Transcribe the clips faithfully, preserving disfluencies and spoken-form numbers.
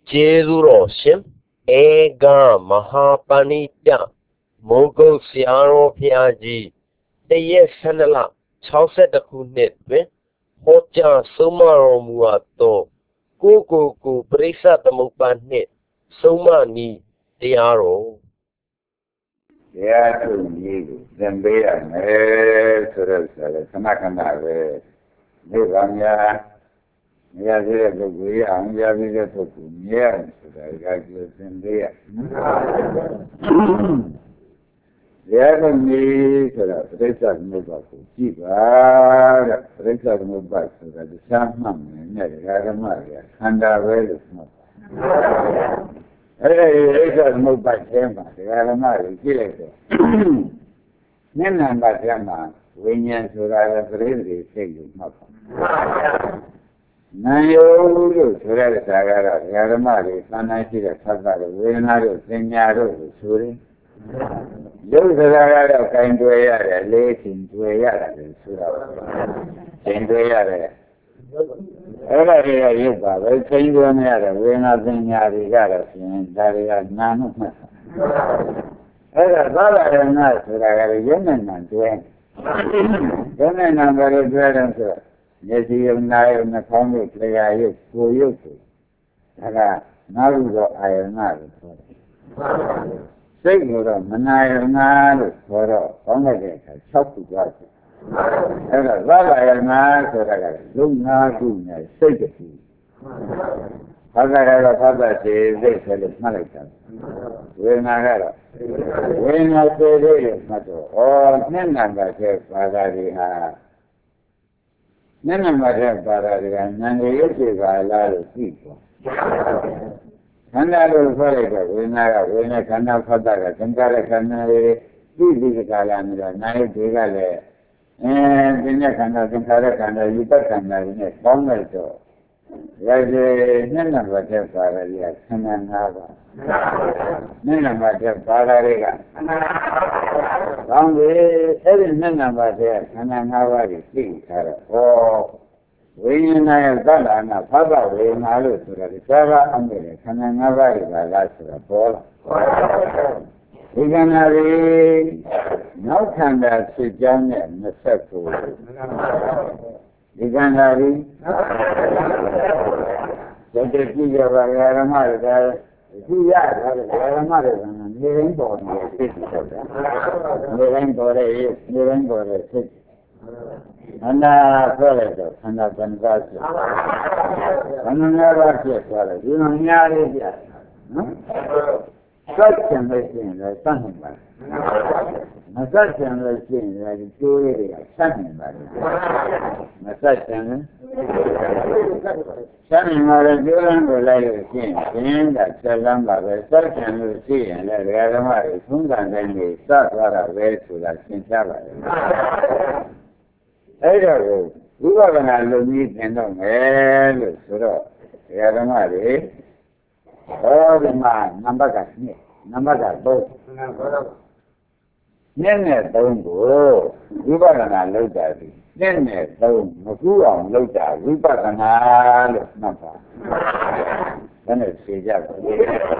ကျေးဇူးတော်ရှင်ဧကမဟာပဏိတမုဂုတ်ဆရာတော်ဘုရားကြီးတရက်ဆန္ဒလ၆၁ခုနှစ်တွင်ဟောကြားဆုံးမတော်မူအပ်သောကိုကိုကိုပရိစ္ဆသမုပ္ပါနှင့်ဆုံးမနီးတရားတော်တရားထုတ်ကြီးကိုသင်ပေးရမယ်ဆိုတော့ဆိုတော့ခဏခဏပဲဒီကံများမြတ်တဲ့ပုဂ္ဂိုလ်ရအောင်ရပြီးတဲ့ပုဂ္ဂိုလ်မြဲအောင်ဆိုတာကကြည့်သင်ပေးရတရားထုတ်ကြီးဆိုတော့ပရိစ္ဆသမုပ္ပါကိုကြည့်ပါတဲ့ပရိစ္ဆသမုပ္ပါဆိုတာတရားမှတ်မယ်နဲ့ဓမ္မတွေခန္ဓာပဲလို့မှတ်အဲ့ဒီပရိစ္ဆသမုပ္ပါထဲမှာဓမ္မတွေကြည့်လိုက်တော့မျက်နှာပါထဲမှာဝိညာဉ်ဆိုတာကပရိသေစိတ်လို့မှတ်ပါနာယောလို့ဆိုရတဲ့စာကတော့ဓမ္မတွေသံဃာရှိတဲ့သတ်တာတွေဝေဒနာတို့သင်ညာတို့ကိုဆိုရင်ရုပ်စကားကတော့ကင်တွေ့ရတယ်လေးချင်းတွေ့ရတယ်ဆိုတာပါချင်းတွေ့ရတယ်အဲ့ဒါတွေကရုပ်ပါပဲချင်းတွေ့မရတယ်ဝေဒနာသင်ညာတွေကတော့ရှင်ဒါတွေကနာမှုမှတ်အဲ့ဒါသာလရဏဆိုတာကရုပ်နဲ့နာတွေ့ရုပ်နဲ့နာပဲတွေ့တယ်ဆိုတော့မျက်စိရုံနာရုံနှာခေါင်းရုပ်လျှာရုပ်ကိုယ်ရုပ်ကိုဒါကနာဟုသောအာယနာလို့ခေါ်တယ်စိတ်ကတော့မနာယနာလို့ခေါ်တော့ကောင်းတဲ့အခါ၆ခုသွားတယ်အဲ့တော့သာလယနာဆိုတာကလုံနာခုနဲ့စိတ်တခုဘာသာကတော့ဖတ်တာစေစိတ်ဆိုလို့မှတ်လိုက်တာဝေဒနာကတော့ဝေဒနာစေစိတ်လို့မှတ်တော့ဩနှစ်နံပါတ်တဲ့ဘာသာတွေဟာမျက်နှာမှာတဲ့ပါရတွေကဉာဏ်ရည်ရှိပါလားလို့သိပေါ့ခန္ဓာလို့ဆိုလိုက်တော့ဝိညာဉ်ကဝိညာဉ်ခန္ဓာဖတ်တာကသင်္ခါရခန္ဓာတွေသိသိကလာနေတာနာယတွေကလည်းအဲဒီညခန္ဓာသင်္ခါရခန္ဓာယူပတ်ခန္ဓာတွေနဲ့ပေါင်းလိုက်တော့ရည်ရည်မျက်နှာမှာတဲ့ပါရတွေကခန္ဓာ၅ပါးမျက်နှာမှာတဲ့ပါရတွေကကောင်းပြီအဲ့ဒီမျက်နှာမှာတဲ့ခန္ဓာ၅ပါးကိုသိထားတော့ဩဝိညာဉ်ရဲ့သတ္တနာဖသဝေနာလို့ဆိုတာဒီသာဘာအမှုတွေခန္ဓာ၅ပါးတွေကလားဆိုတော့ပေါ်လာဒီခန္ဓာတွေနောက်ခန္ဓာဖြစ်ကြောင်းနဲ့မဆက်ဘူးဒီခန္ဓာတွေရုပ်တည်ကြည့်ရပါဓမ္မတွေကကြည့်ရတယ်ဓမ္မတွေကနေရင်းပေါ်နေဖြစ်တယ်နေရင်းပေါ်တဲ့နေရင်းပေါ်တဲ့ဖြစ်ခန္ဓာဆိုလိုက်တော့ခန္ဓာကံကားဖြစ်ခန္ဓာများပါဖြစ်သွားတယ်ဒီမှာများလေးပြနော်စက်ချင်လို့ရှိရင်လည်းစမ်းနိုင်ပါမစက်ချင်လို့ရှိရင်လည်းကျိုးလေးတွေကစမ်းနိုင်ပါမစက်ချင်လည်းစမ်းနိုင်ပါလေကျိုးလမ်းကိုလိုက်လို့ရှိရင်ရှင်းတာဆက်လမ်းပါပဲစက်ချင်လို့ရှိရင်လည်းဒကာဓမ္မတွေသုံးကံတိုင်းကိုစသွားတာပဲဆိုတာရှင်းပြပါတယ်အဲ့ဒါကိုဝိပဿနာလုံကြီးသင်တော့မယ်လို့ဆိုတော့ဒကာဓမ္မတွေဟောဒီမှာနံပါတ်ကနှစ်နံပါတ်ကသုံးနှစ်နဲ့သုံးကိုဝိပဿနာလုပ်တာဒီနှစ်နဲ့သုံးမကူအောင်လုပ်တာဝိပဿနာလို့မှတ်ပါဒါနဲ့ဖြေကြပါဦး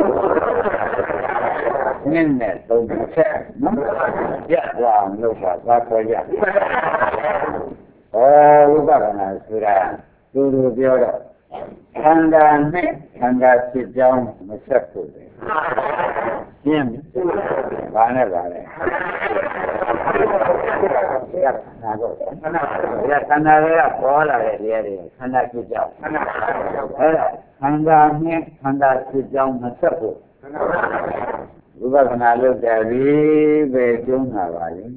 နှစ်နဲ့သုံးဆက်နော်ရသွားအောင်လုပ်တာသာခေါ်ရဟောဝိပဿနာဆိုတာသူတို့ပြောတော့ခန္ဓာနဲ့ခန္ဓာဖြစ်ကြောင်းမဆက်ဘူးလေရှင်းပြီဘာနဲ့ပါလဲရတာတော့ရခန္ဓာတွေကပေါ်လာတဲ့နေရာတွေခန္ဓာဖြစ်ကြောင်းအဲ့ဒါခန္ဓာနဲ့ခန္ဓာဖြစ်ကြောင်းမဆက်ဘူးဝိပဿနာလုပ်တယ်ဒီပဲကျုံးတာပါလေ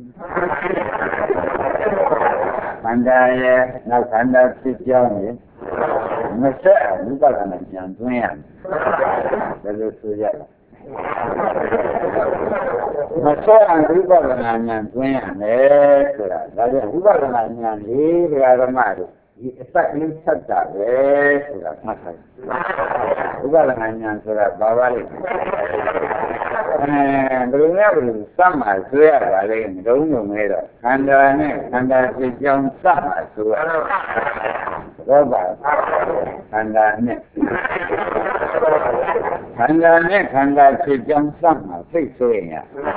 ခန္ဓာရဲ့နောက်ခန္ဓာဖြစ်ကြောင်းရဲ့မဆက်ဝိပဿနာဉာဏ်သွင်းရမယ်ဘယ်လိုဆိုရလဲမဆက်ဝိပဿနာဉာဏ်သွင်းရမယ်ဆိုတာဒါကြောင့်ဝိပဿနာဉာဏ်လေးတရားဓမ္မတို့ဒီအစကလေးဆက်တာပဲဆိုတာမှတ်ထားဝိပဿနာဉာဏ်ဆိုတာဘာပါလဲအဲဘယ်လိုလဲဘယ်လိုစမ်းမှဆိုရပါလဲမတုံးုံမဲတော့ခန္ဓာနဲ့ခန္ဓာဖြစ်ကြောင်းစမ်းမှဆိုရတော့ပါခန္ဓာနဲ့န္ဓာနဲ့ခန္ဓာဖြစ်ကြောင်းစမှာသိဆိုရင်ရ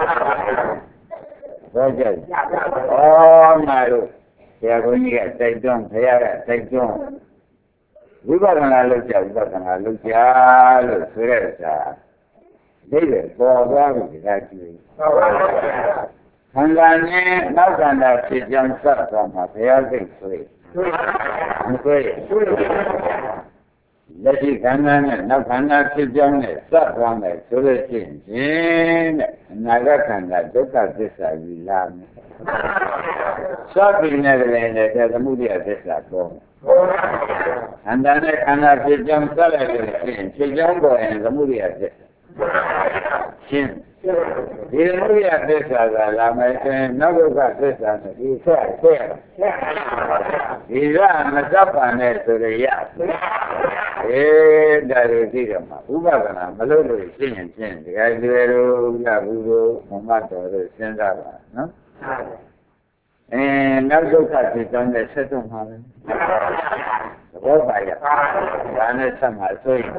ဘောကြဩငါတို့ဆရာဘုန်းကြီးကတိုက်တွန်းဘုရားကတိုက်တွန်းဝိပဿနာလုပ်ကြဝိပဿနာလုပ်ကြလို့ဆိုရတဲ့စာဒိဋ္ဌိပေါ်သွားပြီဒါကြည့်ခန္ဓာနဲ့နောက်ခန္ဓာဖြစ်ကြောင်းစသွားမှာဘုရားသိဆိုရင်မဆိုရင်လက်ရှိခန္ဓာနဲ့နောက်ခန္ဓာဖြစ်ကြောင်းနဲ့စသွားမယ်ဆိုလို့ရှိရင်တဲ့အနာဂတ်ခန္ဓာဒုက္ခသစ္စာကြီးလာမယ်စပြီးနေတယ်လည်းသမုဒိယသစ္စာပေါ်ခန္ဓာနဲ့ခန္ဓာဖြစ်ကြောင်းစလိုက်လို့ရှိရင်ဖြစ်ကြောင်းပေါ်ရင်သမုဒိယသစ္စာရှင်းဒီသမုဒိယသစ္စာကလာမယ်ဆိုရင်နောက်ဒုက္ခသစ္စာနဲ့ဒီဆက်ဆက်ဒီကမစပ်ပါနဲ့ဆိုရရအေးဒါတွေသိတော့မှာဥပဒနာမလို့လို့ရှင်းရင်ရှင်းဒီကဲတွေတို့ရဘူးတို့မမတော်တို့စဉ်းစားပါနော်အဲနောက်ဒုက္ခဖြစ်ကြောင်းနဲ့ဆက်တော့မှာပဲဘောပါရဒါနဲ့ဆက်မှာဆိုရင်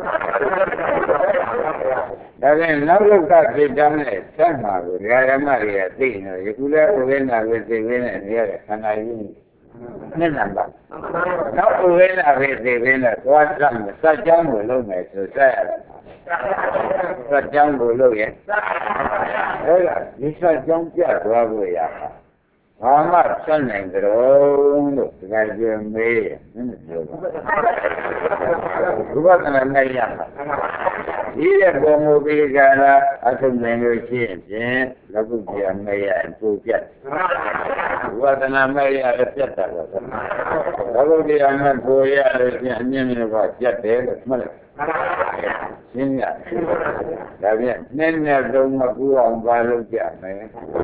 ဒါကနောက်ဒုက္ခဖြစ်ကြောင်းနဲ့ဆက်မှာကိုဓမ္မတွေကသိနေတယ်ယခုလည်းဥပ္ပနာပဲသိနေတယ်နေရတဲ့ခန္ဓာကြီးနဲ့နံပါတ်နောက်ဥပ္ပနာပဲသိနေတယ်သွားစမ်းစက်ကြောင်းကိုလုပ်မယ်ဆိုဆက်ရတယ်စက်ကြောင်းကိုလုပ်ရင်အဲ့ဒါဒီစက်ကြောင်းပြသွားဖို့ရဘာမှဆက်နိုင်ကြတော့လို့ဒီကကြည့်မေးမင်းပြောပါဘုရားကလည်းနိုင်ရမှာဒီရဲ့ဘုံမူပိကရာအထုံးနေလို့ရှိရင်လောကုတ္တရာမေးရအပူပြတ်ဝါဒနာမေးရအပြတ်တာတော့လောကုတ္တရာနဲ့ပူရလို့ရှိရင်အမြင့်မြတ်ကပြတ်တယ်လို့မှတ်လိုက်ရှင်းရဒါပြန်နည်းနည်းတော့မကူအောင်ပါလို့ကြမယ်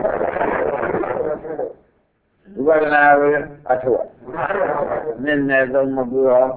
ဥပဒနာဝအထုနည်းနည်းတော့မကူအောင်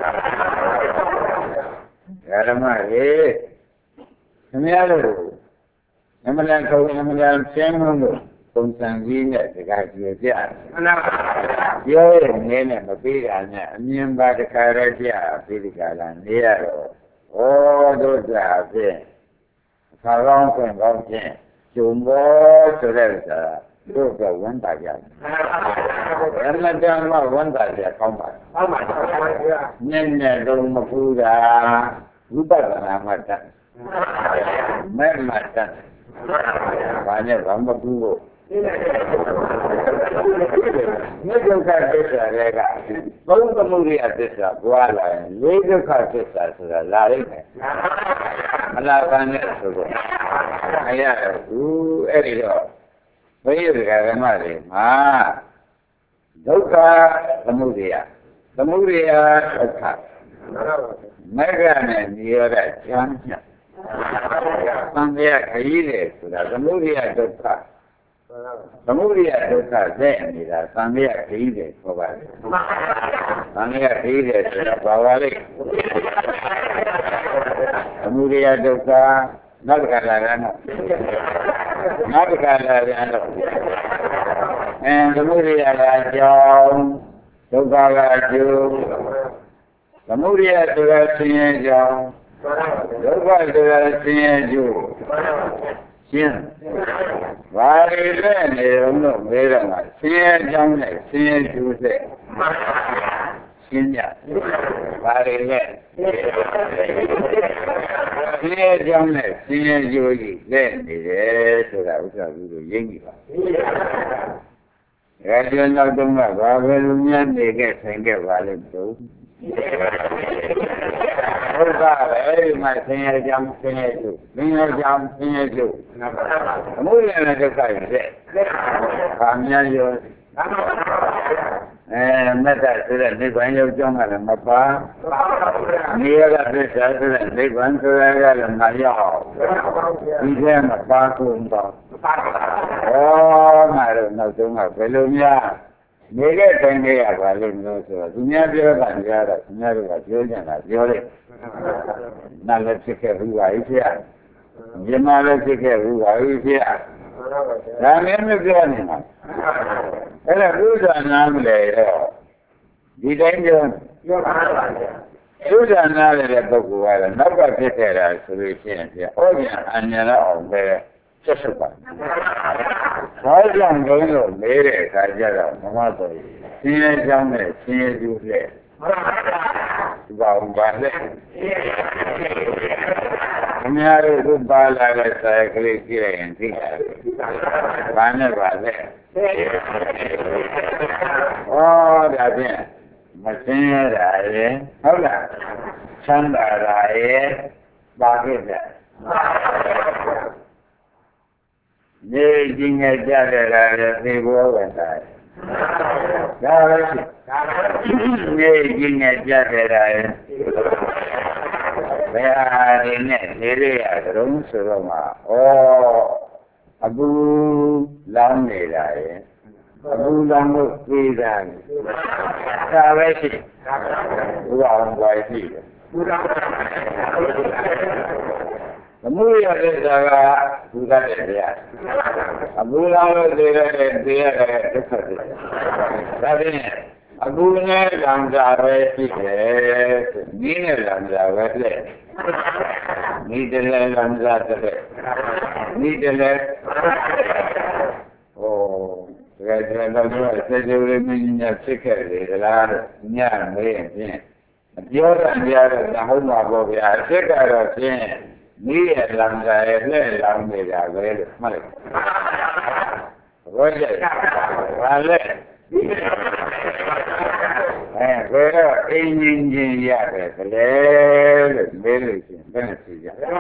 ဓမ္မရေခင်ဗျားတို့အမှန်တန်ခေါင်းအမှန်တန်ရှင်းလို့ပုံစံကြီးနဲ့တခါကြည့်ကြပြောရင်နည်းနဲ့မပေးတာနဲ့အမြင်ပါတခါရကြပြီးဒီကလာနေရတော့ဩတို့ကြာဖြင့်ခါကောင်းခွင့်ကောင်းဖြင့်ကျုံဘောဆိုတဲ့ဥစ္စာတို့ကဝန်တာကြတယ်။အမှန်တန်မှဝန်တာကြကောင်းပါကောင်းပါဗျာ။နည်းနည်းတော့မပူတာဝိပဿနာမှတတ်မဲ့မှတတ်ဘာနဲ့ဘာမပူလို့မြေဒုက္ခသစ္စာတွေကဘုံသမုဒိယသစ္စာပွားလာရင်လေးဒုက္ခသစ္စာဆိုတာလာလိမ့်မယ်မလာပါနဲ့ဆိုတော့အရာဘူးအဲ့ဒီတော့ဘုရားဓမ္မတွေမှာဒုက္ခသမုဒိယသမုဒိယဒုက္ခမဂ္ဂနဲ့နိရောဓဉာဏ်ညသံဃာခရီးတယ်ဆိုတာသမုဒိယဒုက္ခသမုဒိယဒုက္ခတဲ့နေတာသံဃာခရီးတယ်ခေါ်ပါတယ်သံဃာခရီးတယ်ဆိုတာဘာပါလဲသမုဒိယဒုက္ခနောက်ကလာရနော်နောက်ကလာရနော်အဲသမုဒိယကအကြောင်းဒုက္ခကအကျိုးသမုဒိယဆိုတာဆင်းရဲကြောင်းဒုက္ခဆိုတာဆင်းရဲကျိုးရှင်းဘာတွေလဲနေတော့မေးတော့ဆင်းရဲကြောင်းနဲ့ဆင်းရဲကျိုးတဲ့ရှင်းကြဘာတွေလဲဆင်းရဲကြောင်းနဲ့ဆင်းရဲကျိုးကြီးလက်နေတယ်ဆိုတာဥစ္စာကြီးကိုရင်းကြည့်ပါဒါကြောင့်နောက်တော့ဘာပဲလူများနေခဲ့ဆိုင်ခဲ့ပါလိမ့်လို့ဘုရားပဲဒီမှာဆင်းရဲကြောင်းဆင်းရဲကျိုးဆင်းရဲကြောင်းဆင်းရဲကျိုးအမှုရတဲ့ဒုက္ခရဲ့ဘာများရောအဲမေတ္တာဆိုတဲ့နိဗ္ဗာန်ရောက်ကြောင်းကလည်းမပါနေရတဲ့သစ္စာဆိုတဲ့နိဗ္ဗာန်ဆိုရကလည်းမရောက်ဒီထဲမှာပါကုန်တော့ဩငါတို့နောက်ဆုံးကဘယ်လိုများနေတဲ့တိုင်းလေးရပါလိမ့်မလို့ဆိုတော့သူများပြောတာကြားတော့သူများတို့ကပြောကြတာပြောလိုက်နာလည်းဖြစ်ခဲ့ဘူးပါကြီးဖြစ်မြမလည်းဖြစ်ခဲ့ဘူးပါကြီးဖြစ်ဒါလည်းမပြောနိုင်ပါအဲ့ဒါဘုရားနာမလဲတော့ဒီတိုင်းပြောပြောပါပါသုဒ္ဓနာတဲ့ပုဂ္ဂိုလ်ကတော့နောက်ကဖြစ်ခဲ့တာဆိုလို့ရှိရင်ပြဩပြန်အញ្ញလာအောင်ပဲဆက်စုပ်ပါဘာကြောင့်လဲလို့မေးတဲ့အခါကျတော့မမဆိုရင်ရှင်းရဲကြောင်းနဲ့ရှင်းရဲကျူးလက်ဒီပါဦးပါလေအများတို့ကပါလာတဲ့ဆိုင်ကလေးကြည့်လိုက်ရင်သိတယ်ဘာနဲ့ပါလဲဩဒါဖြင့်မရှင်းရတာရဲ့ဟုတ်လားချမ်းသာတာရဲ့ပါခဲ့တယ်နေကြီးငယ်ကြတဲ့လာရဲ့သေဘောဝင်တာဒါပဲနေကြီးငယ်ကြတဲ့လာရဲ့ဘယ်အားရနဲ့နေရရကြုံဆိုတော့မှာဩအခုလောင်းနေတာရဲ့အခုလောင်းလို့ပြေးတာဒါပဲရှိဘုရားအောင်ပါရှိတယ်သမုဒယသစ္စာကဘုရားတဲ့တရားအဘုရားလို့သိရတဲ့တရားတဲ့ဒုက္ခတွေဒါဖြင့်အခုနဲ့လမ်းစာပဲရှိတယ်ဒီနဲ့လမ်းစာပဲလက်ဒီတည်းလမ်းစာတဲ့ဒီတည်းဟိုဒါကြတော့စေကြလေးမင်းညာဖြစ်ခဲ့တယ်လားညမေးရင်ဖြင့်ပြောတာကြားတော့ဟုတ်မှာပေါ့ဗျာအစ်ကတော့ဖြင့်မိရဲ့လမ်းစာရဲ့လက်လောင်းနေတာပဲလို့မှတ်လိုက်ဘောကြဘာလဲအဲဘယ်တော့အင်းကြီးချင်းရတယ်ကလေးလို့မေးလို့ရှိရင်ဘယ်နဲ့ဖြေကြလဲ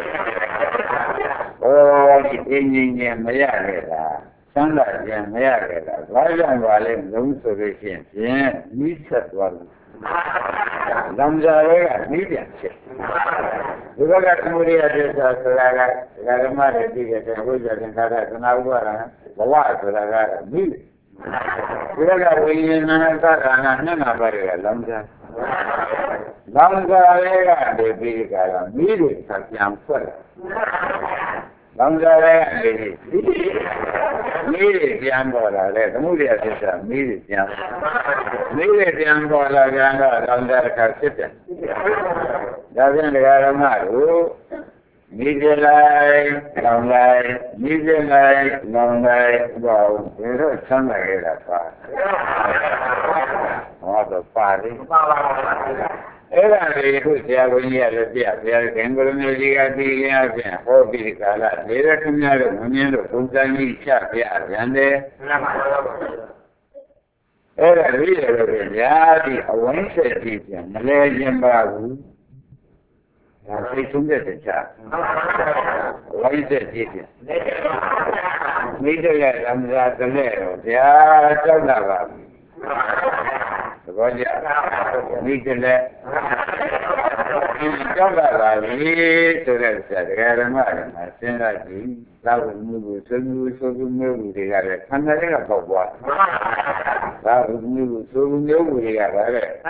ဩဒီအင်းကြီးချင်းမရခဲ့တာသံဃာကျန်မရခဲ့တာဘာကြောင့်ပါလဲလုံးဆိုလို့ရှိရင်ဖြင့်မိဆက်သွားလို့လမ်းစာတွေကမိပြန်ချက်ဒီဘက်ကသမုဒိယသစ္စာဆိုတာကဓမ္မတွေသိတဲ့ဝိဇ္ဇာသင်္ခါရသနာဥပါဒနာဘဝဆိုတာကမိဒီဘက်ကဝိညာဏသက္ကာနာနှစ်နာပါးတွေကလမ်းစာလမ်းစာတွေကဒီပြီးကြတာမိတွေပြန်ဖွက်လာလမ်းစာတွေမိတွေပြန်ပေါ်လာတယ်သမုဒိယသစ္စာမိတွေပြန်မိတွေပြန်ပေါ်လာကြတော့လမ်းစာတစ်ခါဖြစ်တယ်ဒါဖြင့်တရားဓမ္မတို့မိကြလိုက်လောင်လိုက်မိကြလိုက်လောင်လိုက်ဘောဘယ်တော့ဆမ်းလာခဲ့တာပါဟောတော့ပါတယ်အဲ့ဒါလေးခုဆရာဘုန်းကြီးကလည်းပြဆရာခင်ဗျားကြီးကဒီရင်အပြင်ဟောပြီးကာလလေရခင်ဗျားတို့မမြင်လို့ပုံစံကြီးချပြပြန်တယ်အဲ့ဒါလေးရလို့ဗျာဒီအဝိဇ္ဇာကြီးပြန်မလဲခြင်းပါဘူးဒါသိဆုံးတဲ့ချာဝိဇ္ဇာကြီးပြန်မိတဲ့လမ်းစာတလဲတော့ဗျာကြောက်တာပါသဘောကျမိတဲ့လဲကြောက်တာပါလေဆိုတဲ့ဆရာတရားဓမ္မတွေမှာစဉ်းစားကြည့်သာဝမှုကိုသုံးမှုသုံးမှုမျိုးတွေကလည်းခန္ဓာတွေကပေါက်သွားသာဝမှုကိုသုံးမှုမျိုးတွေကလည်းဟာ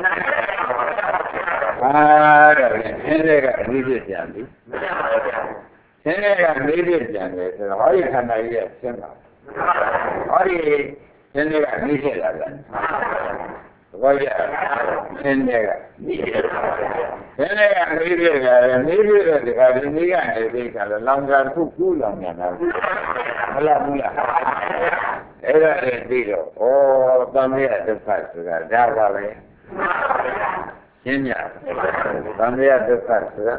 တော့ဆင်းရဲကမိဖြစ်ပြန်ပြီဆင်းရဲကမိဖြစ်ပြန်တယ်ဆိုတော့ဟောဒီခန္ဓာကြီးကဆင်းလာဟောဒီဆင်းရဲကမိဖြစ်လာတယ်ဘောရဆင်းရဲကမိဖြစ်လာဆင်းရဲကမိဖြစ်လာတယ်မိဖြစ်တဲ့ဒီကဒီမိကနေပြီးကလည်းလောင်စာတစ်ခုကူးလောင်နေတာမလားဘူးလားအဲ့ဒါလည်းပြီးတော့ဩတန်မြတ်ဒုက္ခဆိုတာဒါပါပဲရှင်းရသံဃာဒုက္ခဆိုတာ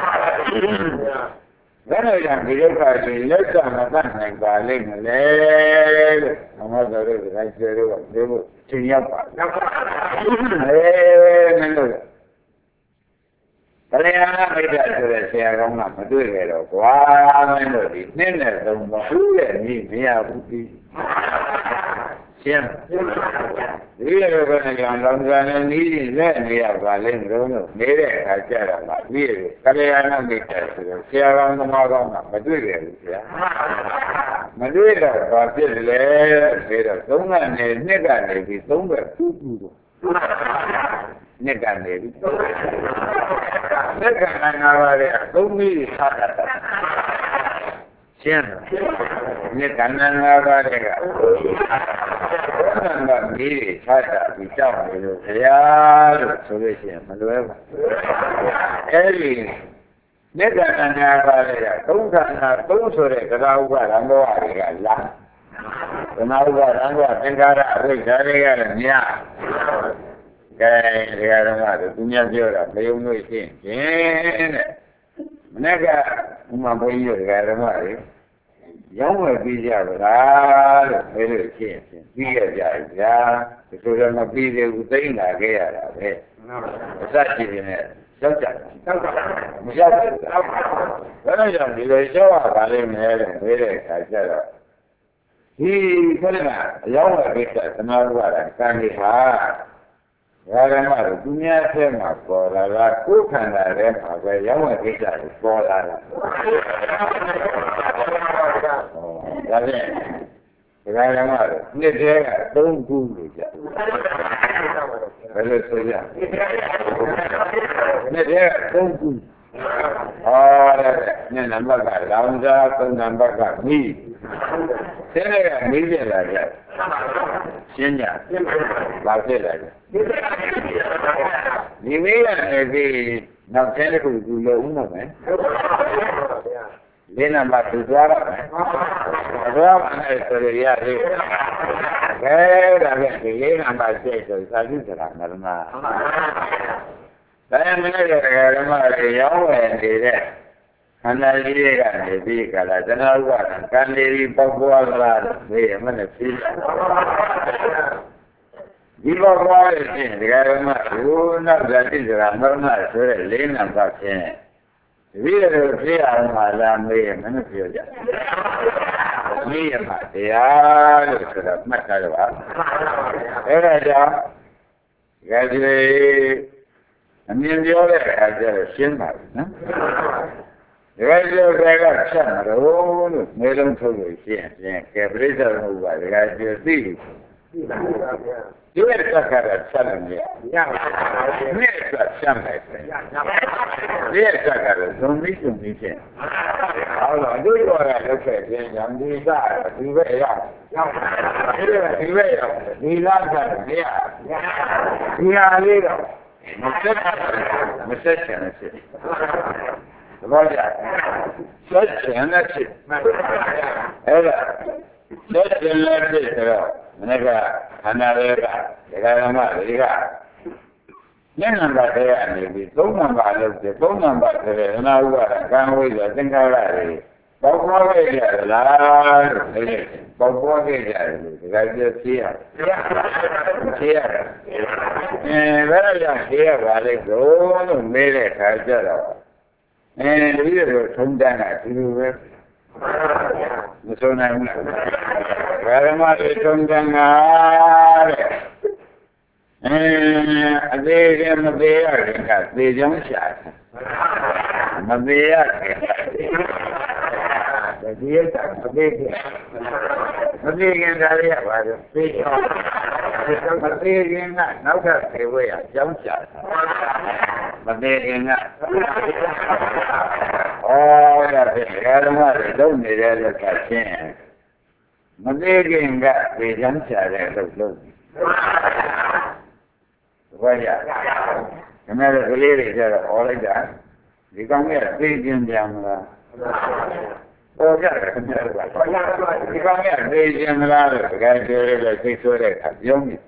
ဘယ်လိုကြောင့်ဒီဒုက္ခကိုလက်ဆံမတတ်နိုင်ပါလိမ့်မလဲလို့ဘုရားတော်တို့ကကျေတော့ဒီလိုသင်ရောက်ပါအဲမင်းတို့ဘယ်ရဟမိတ်တာဆိုတဲ့ဆရာကောင်းကမတွေ့ကြတော့ကွာမင်းတို့ဒီနှစ်နဲ့သုံးပါဘူးတဲ့ညီမရဘူးဒီရှင်းဒီလိုပဲကြောင့်လောင်စာနဲ့နီးပြီးလက်နေရပါလိမ့်လို့နေတဲ့အခါကျတော့မှပြီးရကလျာဏမိတ်တယ်ဆိုတော့ဆရာကောင်းသမားကောင်းကမတွေ့ကြဘူးဆရာမတွေ့တော့ဘာဖြစ်လဲဆိုတော့သုံးကနေနှစ်ကနေပြီးသုံးပဲပူပူတော့နှစ်ကနေပြီးနှစ်ကနေငါးပါးတဲ့သုံးပြီးထားတာရှင်းနှစ်ကနေငါးပါးတဲ့ကကမီးတွေချတာပြီးတောက်နေလို့ဘုရားလို့ဆိုလို့ရှိရင်မလွယ်ဘူးအဲ့ဒီနိဗ္ဗာန်နာပါလေကသုံးခန္ဓာသုံးဆိုတဲ့ကရာဥပါဒံဘောဟာတွေကလာကနာဥပါဒံဘောသင်္ခါရအဝိဇ္ဇာတွေကလည်းမြတ်ကဲဒီကရမတို့သူများပြောတာမယုံလို့ရှိရင်တဲ့မနေ့ကဥမာဘုန်းကြီးတို့ဒီကရမတွေရောင်းဝယ်ပြီးကြပါလားလို့ပြောလို့ရှိရင်ပြီးရကြဗျာဒီလိုတော့မပြီးသေးဘူးသိမ့်လာခဲ့ရတာပဲအစရှိနေတယ်ရောက်ကြတယ်မရောက်ဘူးဘယ်လိုကြောင့်ဒီလိုရှောက်ရပါလိမ့်မယ်လို့ပြောတဲ့အခါကျတော့ဒီခဏကအရောင်းဝယ်ပြီးတဲ့သမားတို့ကလည်းကံကြီးဟာဒါကမှတော့သူများထဲမှာပေါ်လာတာကိုယ်ခန္ဓာထဲမှာပဲရောင်းဝယ်ပြီးတဲ့ပေါ်လာတာဒါဖြင့်ဒီကနေ့မှာနှစ်တည်းကသုံးခုလို့ကြာဘယ်လိုဆိုကြနှစ်တည်းကသုံးခုဟောတဲ့နှစ်နံပါတ်ကလောင်စာသုံးနံပါတ်ကမိဆင်းရဲကမိပြလာကြရှင်းကြဘာဖြစ်လာကြဒီမိကနေပြီးနောက်ဆင်းရဲကိုသူလုံးဦးမှာမယ်လေးနံပါတ်သူသွားရမယ်အသွားမှလည်းဆိုရရတယ်ကဲဒါပဲဒီလေးနံပါတ်စိတ်ဆိုသာဓုစရာမရမဒါမင်းရဲ့ဓမ္မတွေရောင်းဝယ်နေတဲ့ခန္ဓာကြီးတွေကနေပြီးကြလားတဏှာဥပါဒံကံလေးပေါက်ပွားလာမေးမနဲ့ပြီးဒီပေါက်ပွားရဲ့ဖြင့်ဒီကရမဘုနောက်ဇတိစရာမရမဆိုတဲ့လေးနံပါတ်ဖြင့်ဒီလိုဖြစ်အောင်မှလာမေးမနဲ့ပြောကြမေးရမှာတရားလို့ဆိုတော့မှတ်ထားတော့ပါအဲ့ဒါကြောင့်ကြည်လေအမြင်ပြောတဲ့အခါကျတော့ရှင်းပါပြီနော်ဒီကပြောတဲ့ကဖြတ်မလို့လို့နေလုံးထုတ်လို့ရှင်းရင်ကဲပြိဿရမှုပါဒီကပြောသိပြီသိပါပါဗျာဒီကစကားကဆက်လို့မရရပါဘူးဒီကဆက်မယ်ဒီကစကားကဇုံပြီးဇုံပြီးရှင်းဟောတော့တို့ရောရလောက်ခဲ့ခြင်းကြောင့်ဒီကဒီဘက်ရောက်ရောက်ဒီဘက်ရောက်ဒီလားကမရဒီဟာလေးတော့မဆက်မဆက်ချင်တဲ့ဖြစ်ဘာကြဆက်ချင်တဲ့ဖြစ်အဲ့ဒါဆက်ချင်တဲ့ဖြစ်ဆိုတော့မနေ့ကခန္ဓာတွေကဒကာရမတွေကညနံပါတ်တွေအနေပြီးသုံးနံပါတ်လို့ဆိုသုံးနံပါတ်ဆိုတဲ့အနာဥပါဒကံဝိဇ္ဇာသင်္ခါရတွေပေါက်ပွားခဲ့ကြလားလို့ဆိုရင်ပေါက်ပွားခဲ့ကြတယ်လို့ဒကာပြောသိရတယ်သိရတယ်အဲဘယ်လိုကြောင့်သိရပါလဲလို့မေးတဲ့အခါကျတော့အဲဒီလိုထုံးတန်းတာဒီလိုပဲမဆုံးနိုင်ဘူးလားဗရမတွေထုံးတန်းတာတဲ့အဲအသေးကမသေးရခင်ကသေချောင်းရှာတယ်မသေးရခင်ဒီရတာမသေးခင်မသေးခင်ဒါရပါတော့သေချောင်းမသေးခင်ကနောက်ထပ်သေဝဲရကျောင်းရှာတယ်မသေးခင်ကဩရတဲ့ဓမ္မတွေလုံးနေတဲ့လက်ကချင်းမသေးခင်ကသေချောင်းရှာတဲ့လို့လို့ဘာရခဏကလေးတွေကျတော့ဩလိုက်တာဒီကောင်ကသိကျင်ပြန်မလားဟောကြတယ်ခင်ဗျားတို့ကဒီကောင်ကသိကျင်မလားလို့တကယ်ပြောရလို့သိဆိုတဲ့အခါပြောမိ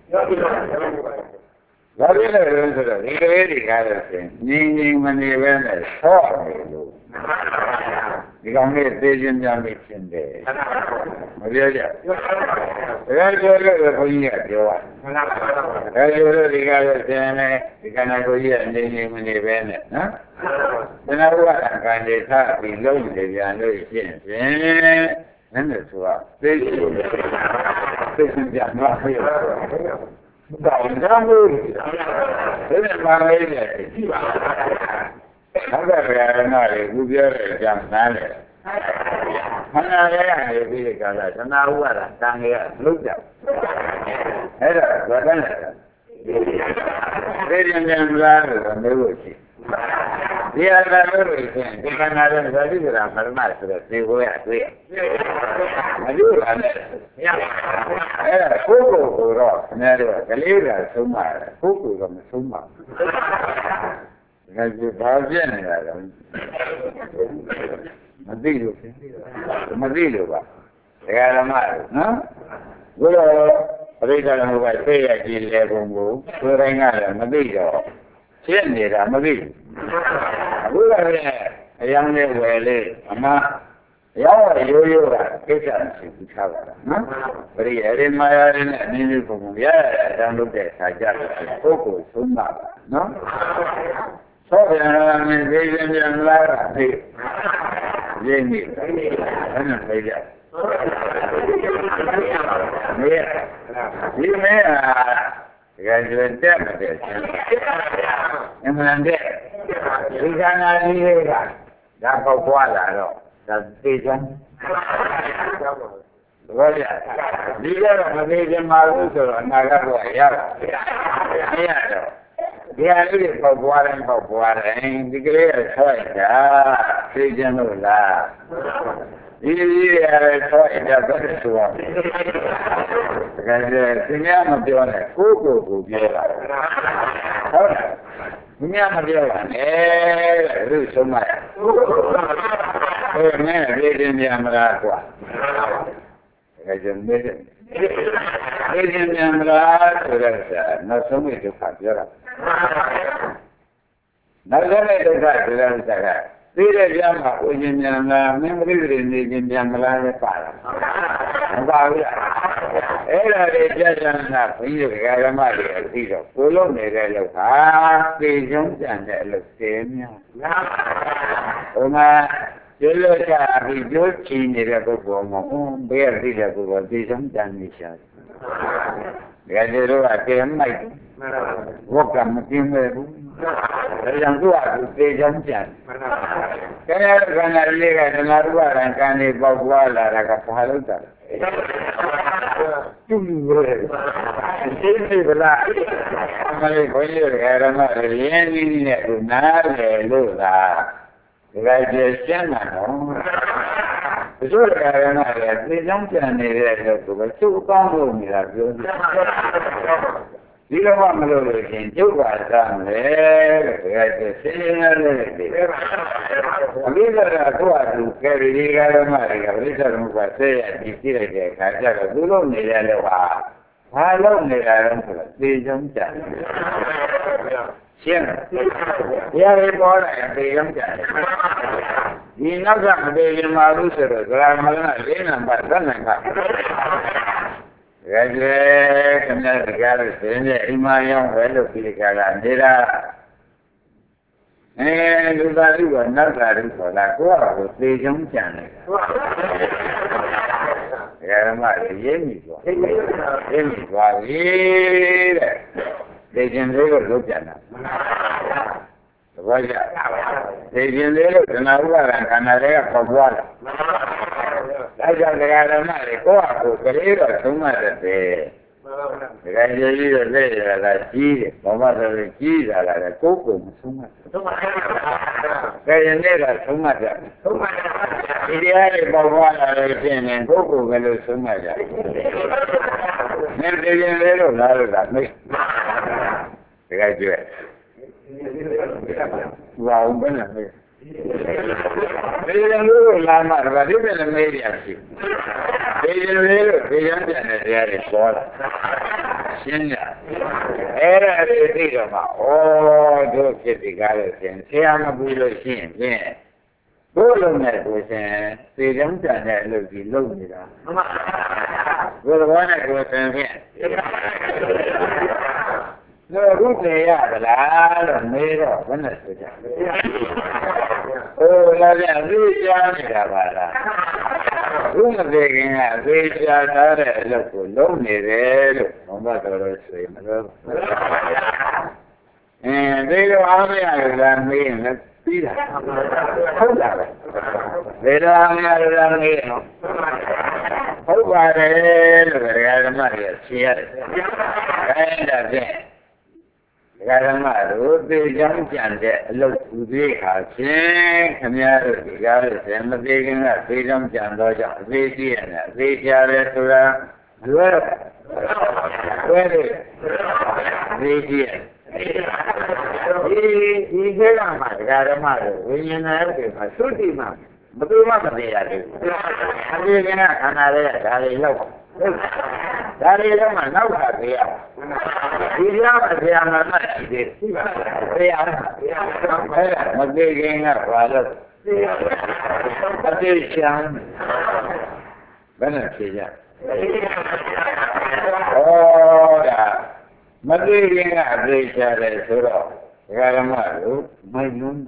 ဘာဖြစ်လဲဆိုတော့ဒီကလေးတွေကားလို့ဆိုရင်ငြင်းငြင်းမနေပဲနဲ့ဆော့နေလို့ဒီကောင်လေးသိကျင်ပြန်ပြီဖြစ်တယ်မပြောကြတကယ်ပြောလို့ဘုန်းကြီးကပြောတာတကယ်ပြောလို့ဒီကားလို့ဆိုရင်လည်းဒီကနေ့ဘုန်းကြီးကနေနေမနေပဲနဲ့နော်တဏှာဘုရားကံတွေထားပြီးလုံးနေပြန်လို့ရှင်းဖြင့်နည်းနည်းဆိုတာသိရှိလို့သိရှိကြမှာဖြစ်ဒါကြောင့်မို့ဒီမှာလေးနဲ့ရှိပါဟုတ်ကဲ့ဗျာနားလေခုပြောတဲ့အကြောင်းနားလေခန္ဓာရဲ့အနေပြီးကြတာသနာဥပါဒကံရဲ့လုံးကြောက်အဲ့ဒါဘာတန်းလဲသိရင်ပြန်လာလို့မျိုးလို့ရှိဒီအရာလို့ဆိုရင်ဒီကနာတဲ့ဇာတိကရာပရမဆိုတဲ့သေကိုရတွေ့မလို့လားနဲ့အဲ့ဒါကိုယ်ကိုယ်ကိုတော့ခင်ဗျားတို့ကလေးကဆုံးမှာကိုယ်ကိုယ်တော့မဆုံးပါဘူးဒါကြည့်ဘာပြနေတာလဲမသိလို့မသိလို့ပါဒကာဓမ္မနော်ဘုရားပရိသတ်တော်ကသိရကြည်လေပုံကိုကိုယ်တိုင်းကလည်းမသိတော့ဖြစ်နေတာမသိဘူးအခုလည်းအယောင်လေးဝယ်လေးအမရောက်ရိုးရိုးကကိစ္စမရှိဘူးထားပါလားနော်ပရိယေရမယာရနဲ့အနည်းလေးပုံပုံရရအတန်းလုပ်တဲ့ခါကြတယ်ပုဂ္ဂိုလ်ဆုံးပါပါနော်သောပြန်လာမင်းသိရင်ပြန်လာတာသိရင်းနေအဲ့ဒါသိကြမေးဒီမေးဟာဒီကကျွတ်တက်မတဲ့ချင်းအမှန်တဲ့ဒီကနာကြီးလေးကဒါပေါက်ပွားလာတော့ဒါသိချင်ဘာလဲဒီကတော့မသိချင်ပါဘူးဆိုတော့အနာဂတ်ကရတာမရတော့ဒီအလေးတွေပေါက်ပွားတယ်ပေါက်ပွားတယ်ဒီကလေးကဆွဲတာသိချင်လို့လားဒီကြီးရတယ်ဆွဲတာဘယ်လိုဆိုအောင်ဒါကလည်းသင်များမပြောနဲ့ကိုယ့်ကိုယ်ကိုပြောတာဟုတ်လားသင်များမပြောပါနဲ့တဲ့လူဆုံးမရဟိုမင်းပြေးတင်ပြန်မလားကွာဒါကြမ်းနေတယ်ပြေးတင်ပြန်မလားဆိုတော့နောက်ဆုံးမိဒုက္ခပြောတာနောက်ဆုံးမိဒုက္ခဆိုတော့ကသိတဲ့ကြမှာဝိညာဉ်ပြန်လာမင်းပြိတိနေခြင်းပြန်မလာလည်းပါလားမပါဘူးလားအဲ့ဒါတွေကြကြနာဘုန်းကြီးကဓမ္မတွေအသိတော့ကိုလုံးနေတဲ့လောက်ဟာသိကျုံးကြံတဲ့အလုပ်သေးများဟိုမှာကျွလို့ချပြီးကျွချီနေတဲ့ပုဂ္ဂိုလ်မှာဟွန်းဘယ်ရသိတဲ့ပုဂ္ဂိုလ်သိကျုံးကြံနေရှာတယ်ဒါကြတော့အကျဉ်းမိုက်ဝတ်ကမပြင်းမဲ့ဘူးဒါကြောင့်သူ့အကူသေချမ်းကြံ။ခင်ဗျားတို့ကဏ္ဍလေးကဓမ္မရူပကံကံလေးပေါက်ပွားလာတာကဘာလို့တာလဲ။တူလို့ရတယ်။သိပြီဗလား။အမလေးဘုန်းကြီးတို့ဓမ္မရင်းကြီးနဲ့သူနားလေလို့လား။ဒီကကျေရှင်းမှာနော်။ဒီလိုကရနာလေသေချမ်းကြံနေတဲ့လို့သူကသူ့အကောင်းလို့နေတာပြောတယ်။ဒီလိုမှမလို့လို့ရှင်ကျုပ်ပါသားမယ်တဲ့ဒါကဆင်းရဲတဲ့ဒီအမိကတော့သူ့အတူကယ်ရီကရမတွေကပြိဿရမှုကဆဲရဒီကြည့်လိုက်တဲ့အခါကျတော့သူတို့နေရလို့ဟာဘာလို့နေတာလဲဆိုတော့သေချမ်းကြတယ်ရှင်းတယ်ရရပေါ်လာရင်သေချမ်းကြတယ်ဒီနောက်ကမသေးရင်မာလို့ဆိုတော့ဒါမှလည်းလေးနံပါတ်သတ်နိုင်ပါဒါကြဲခင်ဗျားတရားလို့ဆိုရင်အိမ်မရောက်ပဲလို့ပြီးကြတာနေတာအဲလူသားလူကနောက်တာလို့ဆိုတာကိုယ့်အကိုသေချောင်းကြံတယ်ဒါမှရင်းမိသွားရင်းမိသွားပြီတဲ့သေချင်လေးကိုလုပ်ကြတာသဘောကျသေချင်လေးလို့ဓမ္မဥပါဒံခန္ဓာတွေကပေါက်သွားတာဒါကြောင့်တရားဓမ္မတွေကိုယ့်အကိုကလေးတော့သုံးမှတည်းဒါကြည်ကြီးတော့လက်ရတာကြီးတယ်ဘာမှတော့ကြီးတာလည်းကိုယ့်ကိုမဆုံးမှသုံးမှကဲရင်လည်းသုံးမှတယ်သုံးမှဒီတရားတွေပေါက်သွားလာလို့ဖြစ်နေကိုယ့်ကိုပဲလို့ဆုံးမှကြတယ်ဒီရင်လေးတော့လားလို့လားမိတ်ဒါကြည့်ဘာအောင်ဘယ်နဲ့မိတ်ဒီရင်လို့လာမှာဒါဒီပဲမေးရစီဒီရင်လေးလို့ဒီရန်ပြန်တဲ့တရားတွေပေါ်လာရှင်းရအဲ့ဒါတွေသိတော့မှဩတို့ဖြစ်ဒီကားလို့ရှင်ဆရာမပူလို့ရှိရင်ဖြင့်ဘုလုံးနဲ့ကိုရှင်သေချမ်းကြံတဲ့အလုပ်ကြီးလုပ်နေတာမှန်ပါဘုရားနဲ့ကိုရှင်ဖြင့်လို့ရုပ်နေရသလားလို့မေးတော့ဘယ်နဲ့ဆိုကြ။ဟိုလာပြန်သိချာနေတာပါလား။ဘုမသေးခင်ကသိချာထားတဲ့အလုပ်ကိုလုပ်နေတယ်လို့ဘုံဘတော်လို့ဆိုရင်မလို့။အဲဒီလိုအားမရလို့လားမေးရင်လည်းပြီးတာ။ဟုတ်လားပဲ။ဒီလိုအားမရလို့လားမေးရင်ဟုတ်ပါတယ်လို့ဓမ္မတွေရှင်းရတယ်။အဲဒါဖြင့်ဒ Karama Rupi Jam Jande Look Ubi Hasin Kamia Garis and the Vegan Freedom Jandoja Viti and Vija Resura Where Viti He said Karama when you know a shooting man but you must be at it. I mean another Dari Love Dari Lama no happy. He loves the Amazon. They are making up rather. Attention. Benefit. Oh, yeah. Making up this other. Garamaru, my moon.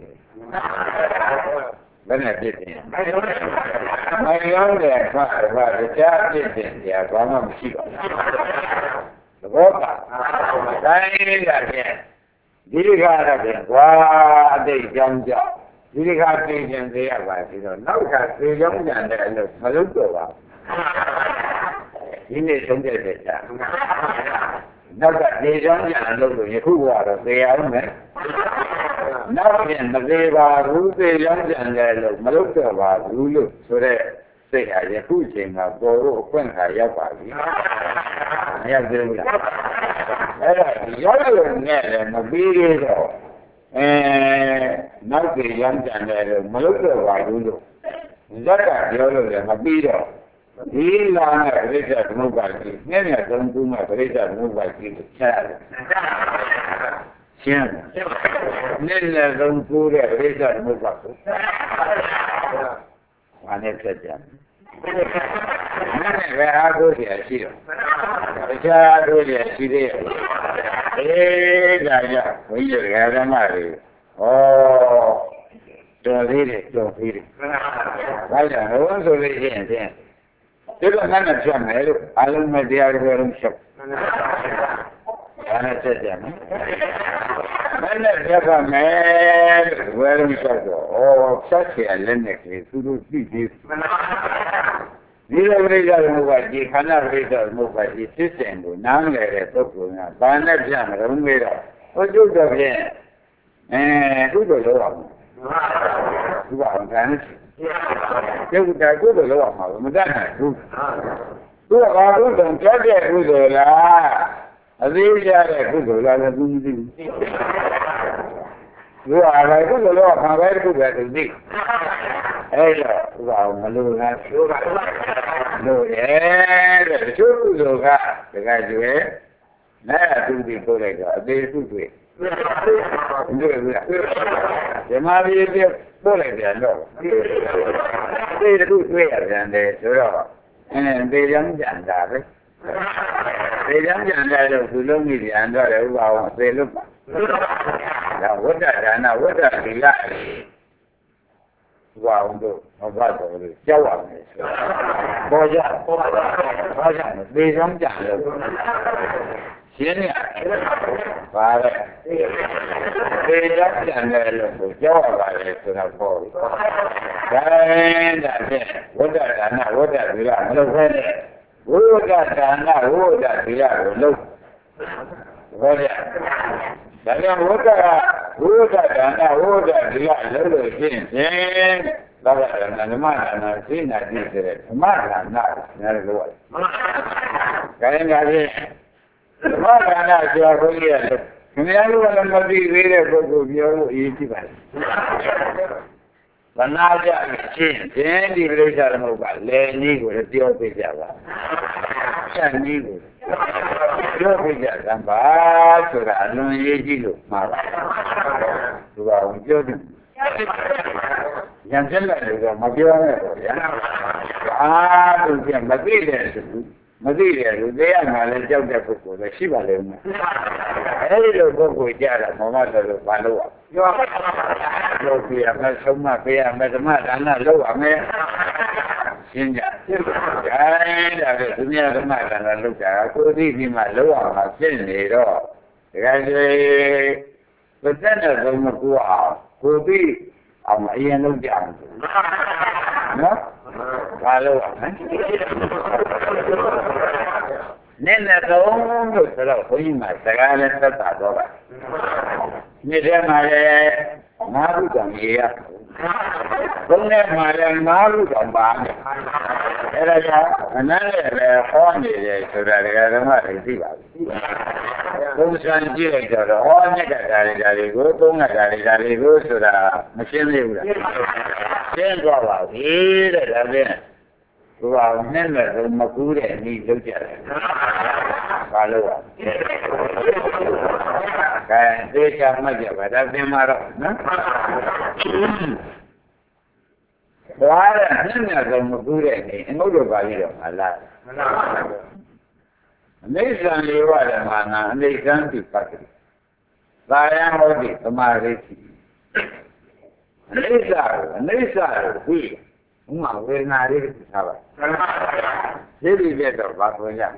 Benefit. My younger father was a child in the Abama Shiva. The water. Dying again. Diriga again. Wow, they jumped up. Diriga agent there was, you know, now has three young and the Maluko. He needs to get it. Not that they young and look who are they are men. Now in the Deva, who they young and the Maluko was, who look so that. They had a pushing of Goro when I have I have been the other net and a video and not the young and the Maluka. Zaka, the other than a video. He learned a greater mobile, many of them do my greater mobile child. Shem. Then don't put a greater mobile. One exception. Where I go here, see you. I go here, see you. Eh, yeah, we just got a married. Oh, don't read it, don't read it. I don't want to read it. You don't have a jam, I don't know the other room shop. And I said, when I have a man wearing shadow, oh, such a lennox to do this. These are regular move, you cannot read the move by the system, now let it up with a banner jam, Rumira. What do you get? And who goes along? Who are vanished? They would have good along, Madame. Who are good and judge it with a la. A very good along. You are like good along, how very good at the big. Hey, wow, Maluna, no, yeah, the two yoga, the guy do it. Now, do the Bolega, they do it. The Mavi is Bolega, no. They do it, and they do and they young Janda. They young Janda who don't need the under they look. Now, what I know, what I like. Wow, about the Jawa. Boya, Boya, they don't jump. Senior, Father, they don't jump. Jawa to have boy. And what I know, what I belong. Look at it. Who got Dana, who got the other? Look. Boya. Then what I who got Dana, who got the other? Then, and the man and I've seen that he did it. Man, not, never do it. Can I say, the man and I are really, can anyone not be very good to your easy way? But now I change, then the village are mobile, lay with the old Java. And you go Java, and bad to that, no easy look, Mara. To our children. Yang jelas juga macam mana? Ah, tu yang material tu, material tu dia malah jauh dah pukul, dah si balik. Eh, lo pukul jalan, mama tu balu. Yo, lo dia macam apa ya, macam mana lo ame? Sini, ay, dah dunia tu macam lo dah, aku ni ni malu apa sini lo. Jadi, betul lah tu macam kopi. I'm a young young. No? Follow up. Then the home was a lot of him, I said, I let the Tadora. နေ့ထဲမှာလည်းငါးခုတောင်ရေရသုံးထဲမှာလည်းငါးခုတောင်ပါအဲ့ဒါကြောင့်အနန္တလည်းဟောနေတယ်ဆိုတာဒကာဓမ္မတွေသိပါဘူးသုံးဆန်းကြည့်လိုက်တော့ဟောမြတ်ကဓာရီဓာရီကိုသုံးကဓာရီဓာရီကိုဆိုတာမရှင်းသေးဘူးလားရှင်းသွားပါပြီတဲ့ဒါဖြင့်သူကနဲ့လည်းမကူးတဲ့ဤလုပ်ကြတယ်ဘာလို့လဲကဲသေချာမှတ်ကြပါဒါသင်မှာတော့နော်ဘာလဲနဲ့လည်းမကူးတဲ့ဤအမှုတို့ပါပြီးတော့မလားမလားအနိစ္စံလေးဝရမနာအနိစ္စံတိပတ္တိသာယံဟောတိသမာဓိတိအနိစ္စကိုအနိစ္စကိုပြီးဥမာဝေဒနာလေးကိုထားပါသိပြီပြတော့ဘာဆိုရ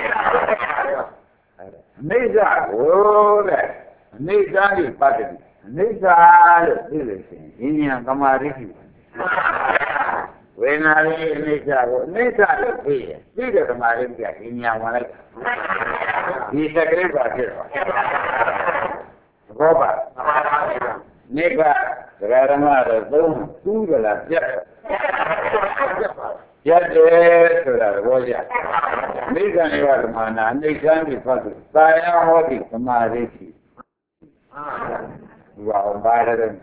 အနိစ္စကိုတဲ့အနိစ္စတိပတ္တိအနိစ္စလို့သိလို့ရှိရင်ဉာဏ်သမာဓိတိဝေဒနာလေးအနိစ္စကိုအနိစ္စလို့သိရင်သိတဲ့သမာဓိကဉာဏ်ဝင်လိုက်ဒီစကလေးပါဖြစ်တော့ဘောပါနေကဒဂရမတော့သုံးသူးကြလားပြတ်ပြတ်တယ်ဆိုတာဘောကြနိစ္စနေဝဓမ္မနာအိဋ္ဌံဒီဖတ်လို့သာယဟောတိသမာဓိတိဒီအောင်ပါတယ်သ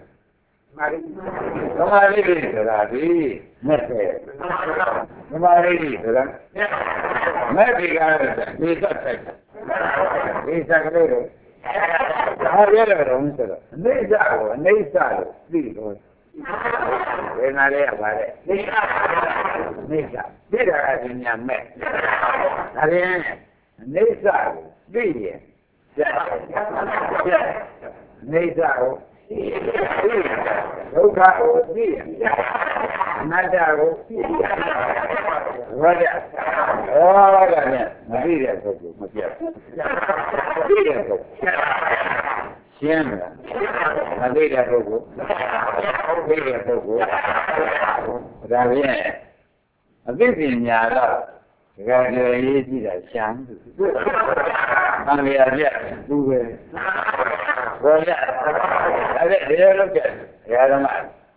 မာဓိတိဆိုတာဒီမဲ့တယ်သမာဓိတိဆိုတာမဲ့ဒီကားဒီစက်ဆိုင်ဒီစက်ကလေးတော့ဒါရရတယ်တော့ဆိုတော့အိဋ္ဌကိုအိဋ္ဌလို့သိတော့ဝေဒနာလေးရပါတယ်အိဋ္ဌအိဋ္ဌသိတာကဉာဏ်မဲ့ဒါရင်အိဋ္ဌကိုသိရင်အိဋ္ဌကိုဒုက္ခကိုသိရင်အနတ္တကိုသိရင်ဝါဒဟောတာနဲ့မသိတဲ့ပုဂ္ဂိုလ်မပြတ်သိတဲ့ပုဂ္ဂိုလ်ရှင်းလားမသိတဲ့ပုဂ္ဂိုလ်သိတဲ့ပုဂ္ဂိုလ်ဒါဖြင့်အသိပညာတော့ဒီကနေ့ရေးကြည့်တာရှမ်းသူအံရပြသူပဲဘောရအဲ့ဒါဒီလိုလုပ်ကြရရမှာ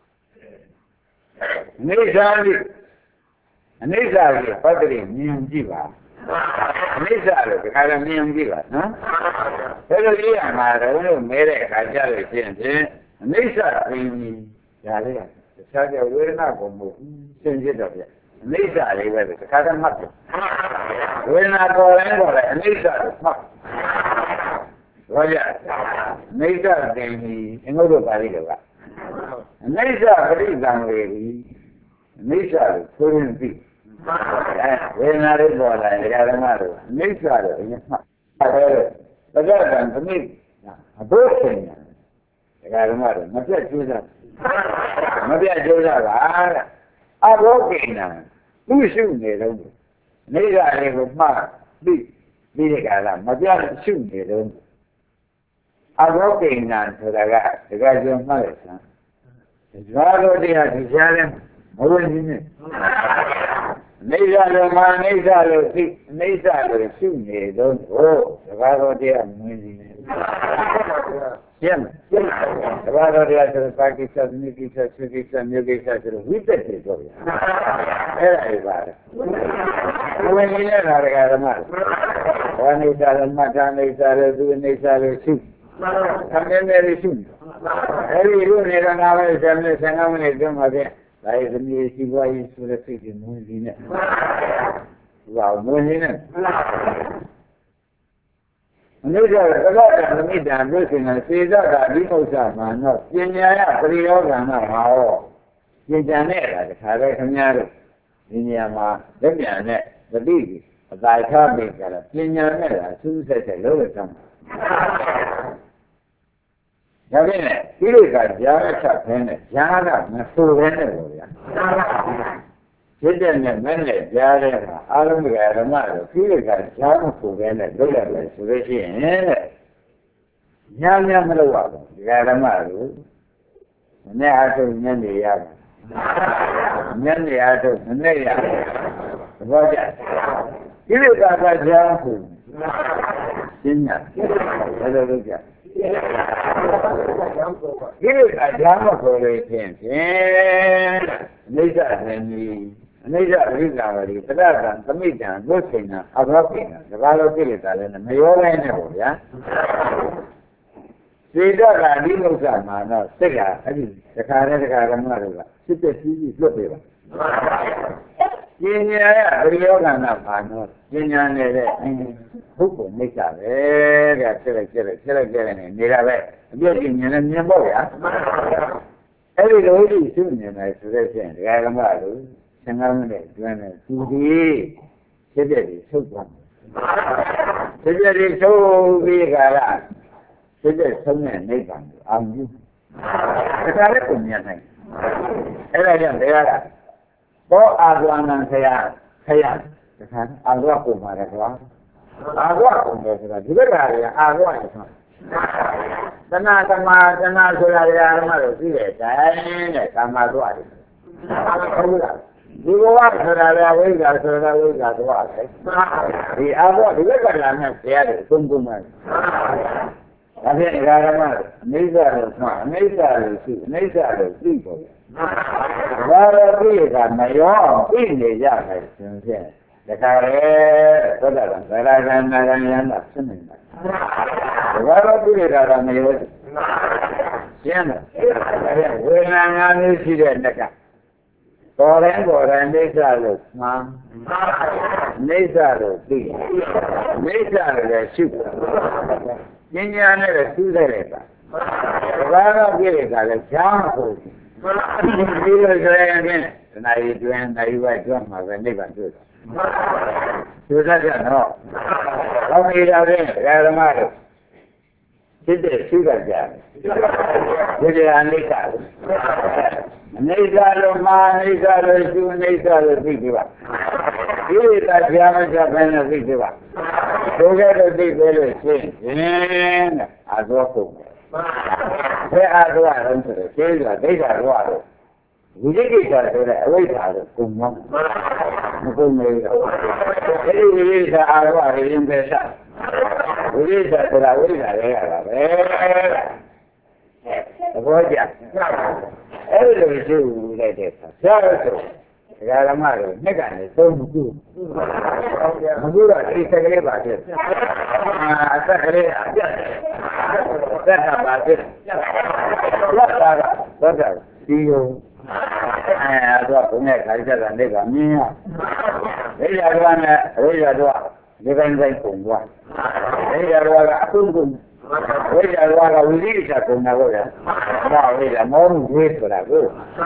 နေသာလိအနိစ္စကိုပတ္တိမြင်ကြည့်ပါအနိစ္စလို့ဒီခါကမြင်ကြည့်ပါနော်ဒါလိုကြည့်ရမှာတော့လို့မဲတဲ့အခါကျလို့ရှိရင်အနိစ္စသိပြီဒါလေးကတခြားကြဝေဒနာကိုမဟုတ်ရှင်းပြတော့ပြအနိစ္စလေးပဲဒီခါကမှတ်တယ်ဝေဒနာပေါ်တိုင်းပေါ်တိုင်းအနိစ္စကိုမှတ်ဘောရအနိစ္စသိပြီအင်္ဂုတ္တပါဠိတော်ကအနိစ္စပရိသံဝေဒီအနိစ္စကိုဆိုရင်သိအဲဝေဒနာလေးပေါ်လာရင်ဒကာဓမ္မတို့အနိစ္စတော့အရင်မှတ်တယ်တကယ်တမ်းသမီးအဘိုးရှင်ဒကာဓမ္မတို့မပြတ်ကျိုးစားမပြတ်ကျိုးစားပါတဲ့အဘောကိဏံသူ့ရှုနေတော့နေရလေးကိုမှတ်ပြီးပြီးတဲ့ကလာမပြတ်ရှုနေတော့အဘောကိဏံဆိုတာကဒကာကျော်မှတ်ရစမ်းဇာတော်တရားဒီရှားလဲမဝင်ဘူးနဲ့နေရလို့မနေရလို့သိနေရလို့ရှုနေတော့ဟောဒကာတော်တရားမဝင်ဘူးနဲ့ရှင်းမဒကာတော်တရားဆိုပါကိစ္စမိကိစ္စသုကိစ္စမြို့ကိစ္စဆိုဝိသက်တွေတော့ဗျာအဲ့ဒါတွေပါတယ်ဝင်နေတာဒကာဓမ္မဘာနေရလို့မထာနေရလို့သူနေရလို့ရှုသံဃာတွေရှုအဲ့ဒီလိုနေတာငါပဲဆယ်မိနစ်ဆယ်ငါးမိနစ်တွင်းမှာပြန်ဒါရေးသမီးရှိပွားရေးဆိုတဲ့စိတ်တွေမဝင်စီနဲ့ဘာမဝင်စီနဲ့အနုဒ္ဒရကလတံသမိတံဒုစိဏစေဇတာဒီဥစ္စာမာနောပညာယပရိယောဂံနာဟောပညာနဲ့တာတခါတော့ခင်ဗျားတို့ဒီနေရာမှာလက်ပြန်နဲ့တတိအတာခါပိကြတာပညာနဲ့တာစူးဆက်တဲ့လို့ဆောင်ဒါဖြင့်ဒီလိုကကြားရချက်ဖင်းနဲ့ကြားကမဆိုးဘဲနဲ့လို့ဗျာဖြစ်တဲ့နဲ့မနဲ့ကြားတဲ့ကအာရုံကဓမ္မတို့ဒီလိုကကြားမဆိုးဘဲနဲ့လုပ်ရတယ်ဆိုလို့ရှိရင်တဲ့ညာညာမလုပ်ရဘူးဒီဓမ္မတို့မနဲ့အထုညနေရပါညနေအထုမနဲ့ရသဘောကျဒီလိုကကြားမဆိုးရှင်းညာဘယ်လိုလုပ်ကြကိလေသာဓမ္မကိုလေဖြင့်ဖြင့်အိဋ္ဌသင်္နီအိဋ္ဌအရိကာဝတိပဒကံသမိတံဒုစိဏအဘောကိဏဒါကလို့ကိလေသာလည်းမရောတိုင်းနဲ့ပေါ့ဗျာစေတကဒီဥစ္စာမှာတော့စိတ်ကအဲ့ဒီတခါနဲ့တခါကမှတော့စစ်တဲ့ကြီးကြီးလွတ်ပြေပါပညာရအရိယောကနာဘာနောပညာနေတဲ့ပုဂ္ဂိုလ်နိစ္စပဲတဲ့ဖြစ်လိုက်ဖြစ်လိုက်ဖြစ်လိုက်ဖြစ်လိုက်နေနေတာပဲအပြည့်ပညာနဲ့မြင်ပေါ့ဗျာအဲ့ဒီလိုဒီသူမြင်တယ်ဆိုတဲ့ဖြင့်ဒကာကမတို့ဆင်္ကားမိနစ်ကျွမ်းတယ်သူဒီဖြစ်တဲ့ဒီသုတ်သွားဖြစ်တဲ့ဒီသုတ်ပြီးကြလားဖြစ်တဲ့ဆုံးတဲ့နိဗ္ဗာန်ကိုအောင်ယူဒါလည်းကိုမြင်နိုင်အဲ့ဒါကြောင့်တရားကဘောအာဇဝနံဆရာဆရာတခါအာဇဝပုံမှာလေကွာအာဇဝပုံတယ်ဆိုတာဒီဘက်ကလည်းအာဇဝရဆိုသနာသမာသနာဆိုတာဓမ္မတို့သိတဲ့အတိုင်းတဲ့ကာမသွားတယ်ဟုတ်လားဒီဘဝဆိုတာလေဝိဇ္ဇာဆိုတာဝိဇ္ဇာသွားတယ်ဒီအာဇဝဒီဘက်ကလည်းနဲ့ဆရာတွေသုံးခုမှဒါဖြင့်ဓမ္မတို့အနိစ္စလို့ဆိုအနိစ္စလို့ရှိအနိစ္စလို့သိပေါ်ဘာလို့ပြည့်ကမရောပြည့်နေရမယ်ရှင်ဖြင့်ဒါကြရဲသောတာပန်သရဂံနာဂံယန္တာဖြစ်နေတာဘာလို့ပြည့်တာကမရောရှင်းတယ်ဝေဒနာငါးမျိုးရှိတဲ့တက်ကပေါ်တိုင်းပေါ်တိုင်းအိဋ္ဌလို့မှန်အိဋ္ဌလို့သိအိဋ္ဌလည်းရှိပညာနဲ့လည်းသိတဲ့လေပါဘာလို့ပြည့်တာလဲချမ်းဖို့ဒီလိုဆိုရင်ဖြင့်နိုင်တွင်နိုင်ဝဲကျွမ်းမှာပဲနိဗ္ဗာန်တွေ့တယ်။သူစားကြတော့ကောင်းနေတာဖြင့်ဓမ္မတို့ဖြစ်တဲ့ရှိကြကြတယ်။ဒီကအနိစ္စအနိစ္စလို့မာအနိစ္စလို့ရှုအနိစ္စလို့သိပြီပါ။ဒီလိုသာကြားမချဘဲနဲ့သိပြီပါ။ဒီကဲတော့သိပြီလို့ရှင်းရင်အာသောကုန်ဘယ်အားတော့အောင်ဆိုတော့ကျေးဇူးဒိဋ္ဌာတော့တော့ဝိသိကိစ္စဆိုတဲ့အဝိဇ္ဇာကိုကုံမောင်းမကုံမေးတော့အဲဒီဝိသိကိစ္စအားတော့ရင်ပဲစားဝိသိကိစ္စဆိုတာဝိဇ္ဇာလေးရတာပဲသဘောကျအဲဒီလိုရှိလိုက်တဲ့အခါဆရာတို့ဆိုဒကာဓမ္မတို့နှစ်ကနေသုံးခုမကူတော့ဒီစကလေးပါဖြစ်အာစကလေးအပြတ်သက်တာပါဖြစ်သက်တာကသက်တာဒီယုံအဲတော့ဘုရားခါကြတာနေကမြင်ရဒိဋ္ဌာတော်နဲ့အဝိဇ္ဇာတော်ဒီပိုင်းတိုင်းပုံသွားဒိဋ္ဌာတော်ကအကုန်ကုန်ဝိဇ္ဇာတော်ကဝိသိကိစ္စပုံတာပေါ့ဗျာဒါဝိဇ္ဇာမောမှုဝေးဆိုတာကို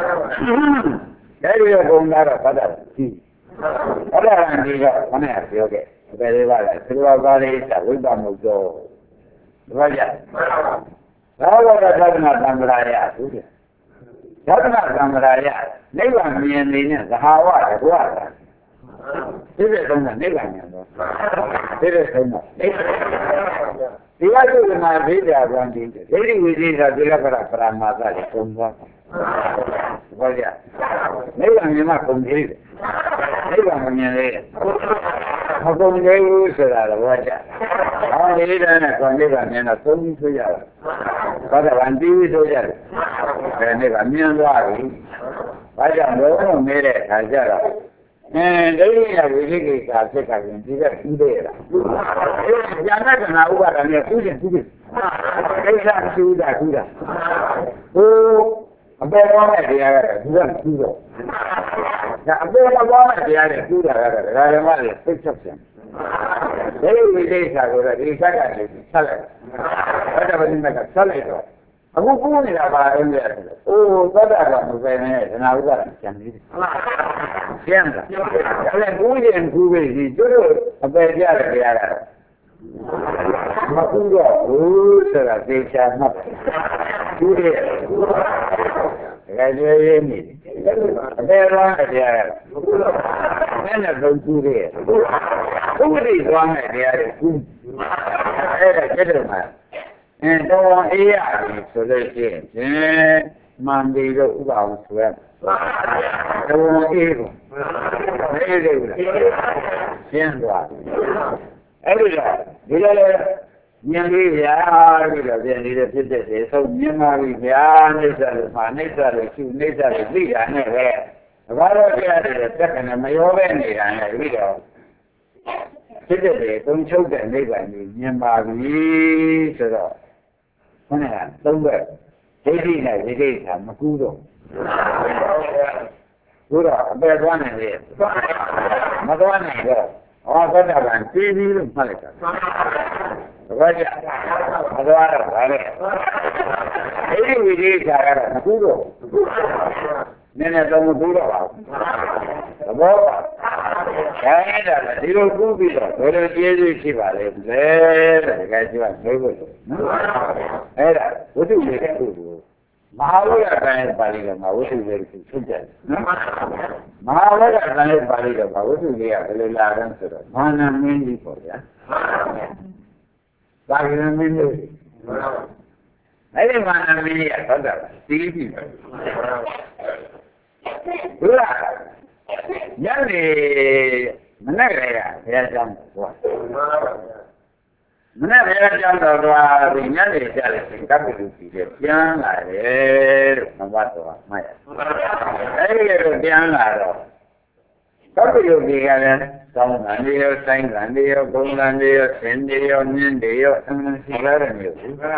အဲဒီတော့ပုံတာတော့ဘာသာကြည့်အဲ့ဒါကဒီကခဏပြောခဲ့ဘယ်လိုပါလဲသဘောကားလေးသဝိပ္ပမုတ်တော်ဘာကြဘာဝရသဒ္ဒနာသံဃာရသူကသဒ္ဒနာသံဃာရနိဗ္ဗာန်မြင်နေတဲ့သဟာဝတကွာဒီတဲ့ဆုံးကနိဗ္ဗာန်မြင်တော့ဒီတဲ့ဆုံးကဒီကသုဒနာဘိဓာကံဒီဒိဋ္ဌိဝိသေသသီလပရပရမာသတွေပုံသွားဘာကြနိဗ္ဗာန်မြင်မှပုံသေးတယ်နိဗ္ဗာန်မမြင်လေမပုံသေးဘူးဆိုတာတော့ဘာကြအော်ဒီတဲ့နဲ့ကောနိဗ္ဗာန်မြင်တော့သုံးပြီးဆိုကြတယ်ဘာသာဝန်ပြီးဆိုကြတယ်ဒါနိဗ္ဗာန်မြင်သွားပြီဘာကြောင့်လို့မေးတဲ့အခါကျတော့အဲဒိဋ္ဌိရဝိသိကိစ္စဖြစ်တာရင်ဒီကပြီးသေးရလားအဲဉာဏ်ကနာဥပါဒနဲ့သူ့ချင်းသူ့ချင်းကိစ္စသူ့တာသူ့တာဟိုအပေကောင်းတဲ့တရားကသူကသူ့တော့ဒါအပေမကောင်းတဲ့တရားနဲ့သူ့တာကတော့ဒကာဓမ္မတွေသိချက်ပြန်ဒိဋ္ဌိဝိသိကိစ္စကိုတော့ဒီဆက်ကနေဆက်လိုက်ဘယ်တော့မှမကဆက်လိုက်တော့အခုကူးနေတာပါအင်းရဲ့အိုးသတ္တကမပဲနဲ့ဒနာဥပါဒကျန်နေတယ်ကျန်တာအဲ့ဒါကူးရင်ကူးပြီဒီတို့အပေပြတဲ့တရားကတော့မကူးတော့ဘူးဆိုတာသိချာမှတ်ကူးရဲ့ဒါကြွေးရင်းနေအပေရောတရားကတော့ဘယ်နဲ့လုံးကူးရဲ့ဥပဒေသွားမယ်တရားတွေကူးအဲ့ဒါကျတဲ့မှာအဲတော့အေးရတယ်ဆိုလို့ရှိရင်မှန်ပြီလို့ဥပအောင်ဆိုရတော့အေးကိုအေးတယ်လားရှင်းသွားအဲ့ဒီတော့ဒီလိုလေမြင်လေးဗျာပြီးတော့ပြန်နေတဲ့ဖြစ်တဲ့တွေသုံးမြင်ပါပြီဗျာနှိစ္စလို့မှနှိစ္စလို့ရှုနှိစ္စလို့သိတာနဲ့ပဲဘာလို့ကြားတယ်တက္ကနဲ့မရောပဲနေတာနဲ့ပြီးတော့ဖြစ်တဲ့တွေသုံးချုပ်တဲ့နိဗ္ဗာန်ကိုမြင်ပါပြီဆိုတော့ခဏကသုံးဘက်ဒိဋ္ဌိနဲ့ဝိသေကမကူးတော့ဘူးတော့အပေသွားနိုင်လေမသွားနိုင်တော့ဟောသောတာပန်ပြီးပြီလို့မှတ်လိုက်တာဘာကြမသွားတော့ဗါလေဒိဋ္ဌိဝိသေကကတော့မကူးတော့နည်းနည်းတော့မကူးတော့ပါဘူးသဘောပါဒါနဲ့တော့ဒီလိုကူးပြီးတော့ဘယ်လိုကျေးဇူးရှိပါလဲလဲတဲ့တကယ်ကြီးကမေးဖို့နော်အဲ့ဒါဝိသုဝေကုမဟာဝိရကံရဲ့ပါဠိတော်မှာဝိသုဝေကုထုတ်တယ်နော်မဟာဝိရကံရဲ့ပါဠိတော်မှာဝိသုဝေကဘယ်လိုလာလဲဆိုတော့မာနမင်းကြီးပေါ့ဗျာသာဂရမင်းကြီးအဲ့ဒီမာနမင်းကြီးကတော့တာတီးပြီးပဲဘုရားညနေမနေ့ကဘုရားကျောင်းသွားမနေ့ဘုရားကျောင်းတော်သွားပြီးညနေကျတယ်ကပ်ပြီးပြီးတယ်ပြန်လာတယ်လို့မဘတော်မှတ်ရအဲ့ဒီလိုပြန်လာတော့ကပ်ပြီးပြီးကလည်းကောင်းတယ်နေရောဆိုင်တယ်ရောဘုံတယ်ရောဆင်းတယ်ရောမြင်းတယ်ရောအမှန်ရှိရတယ်မျိုး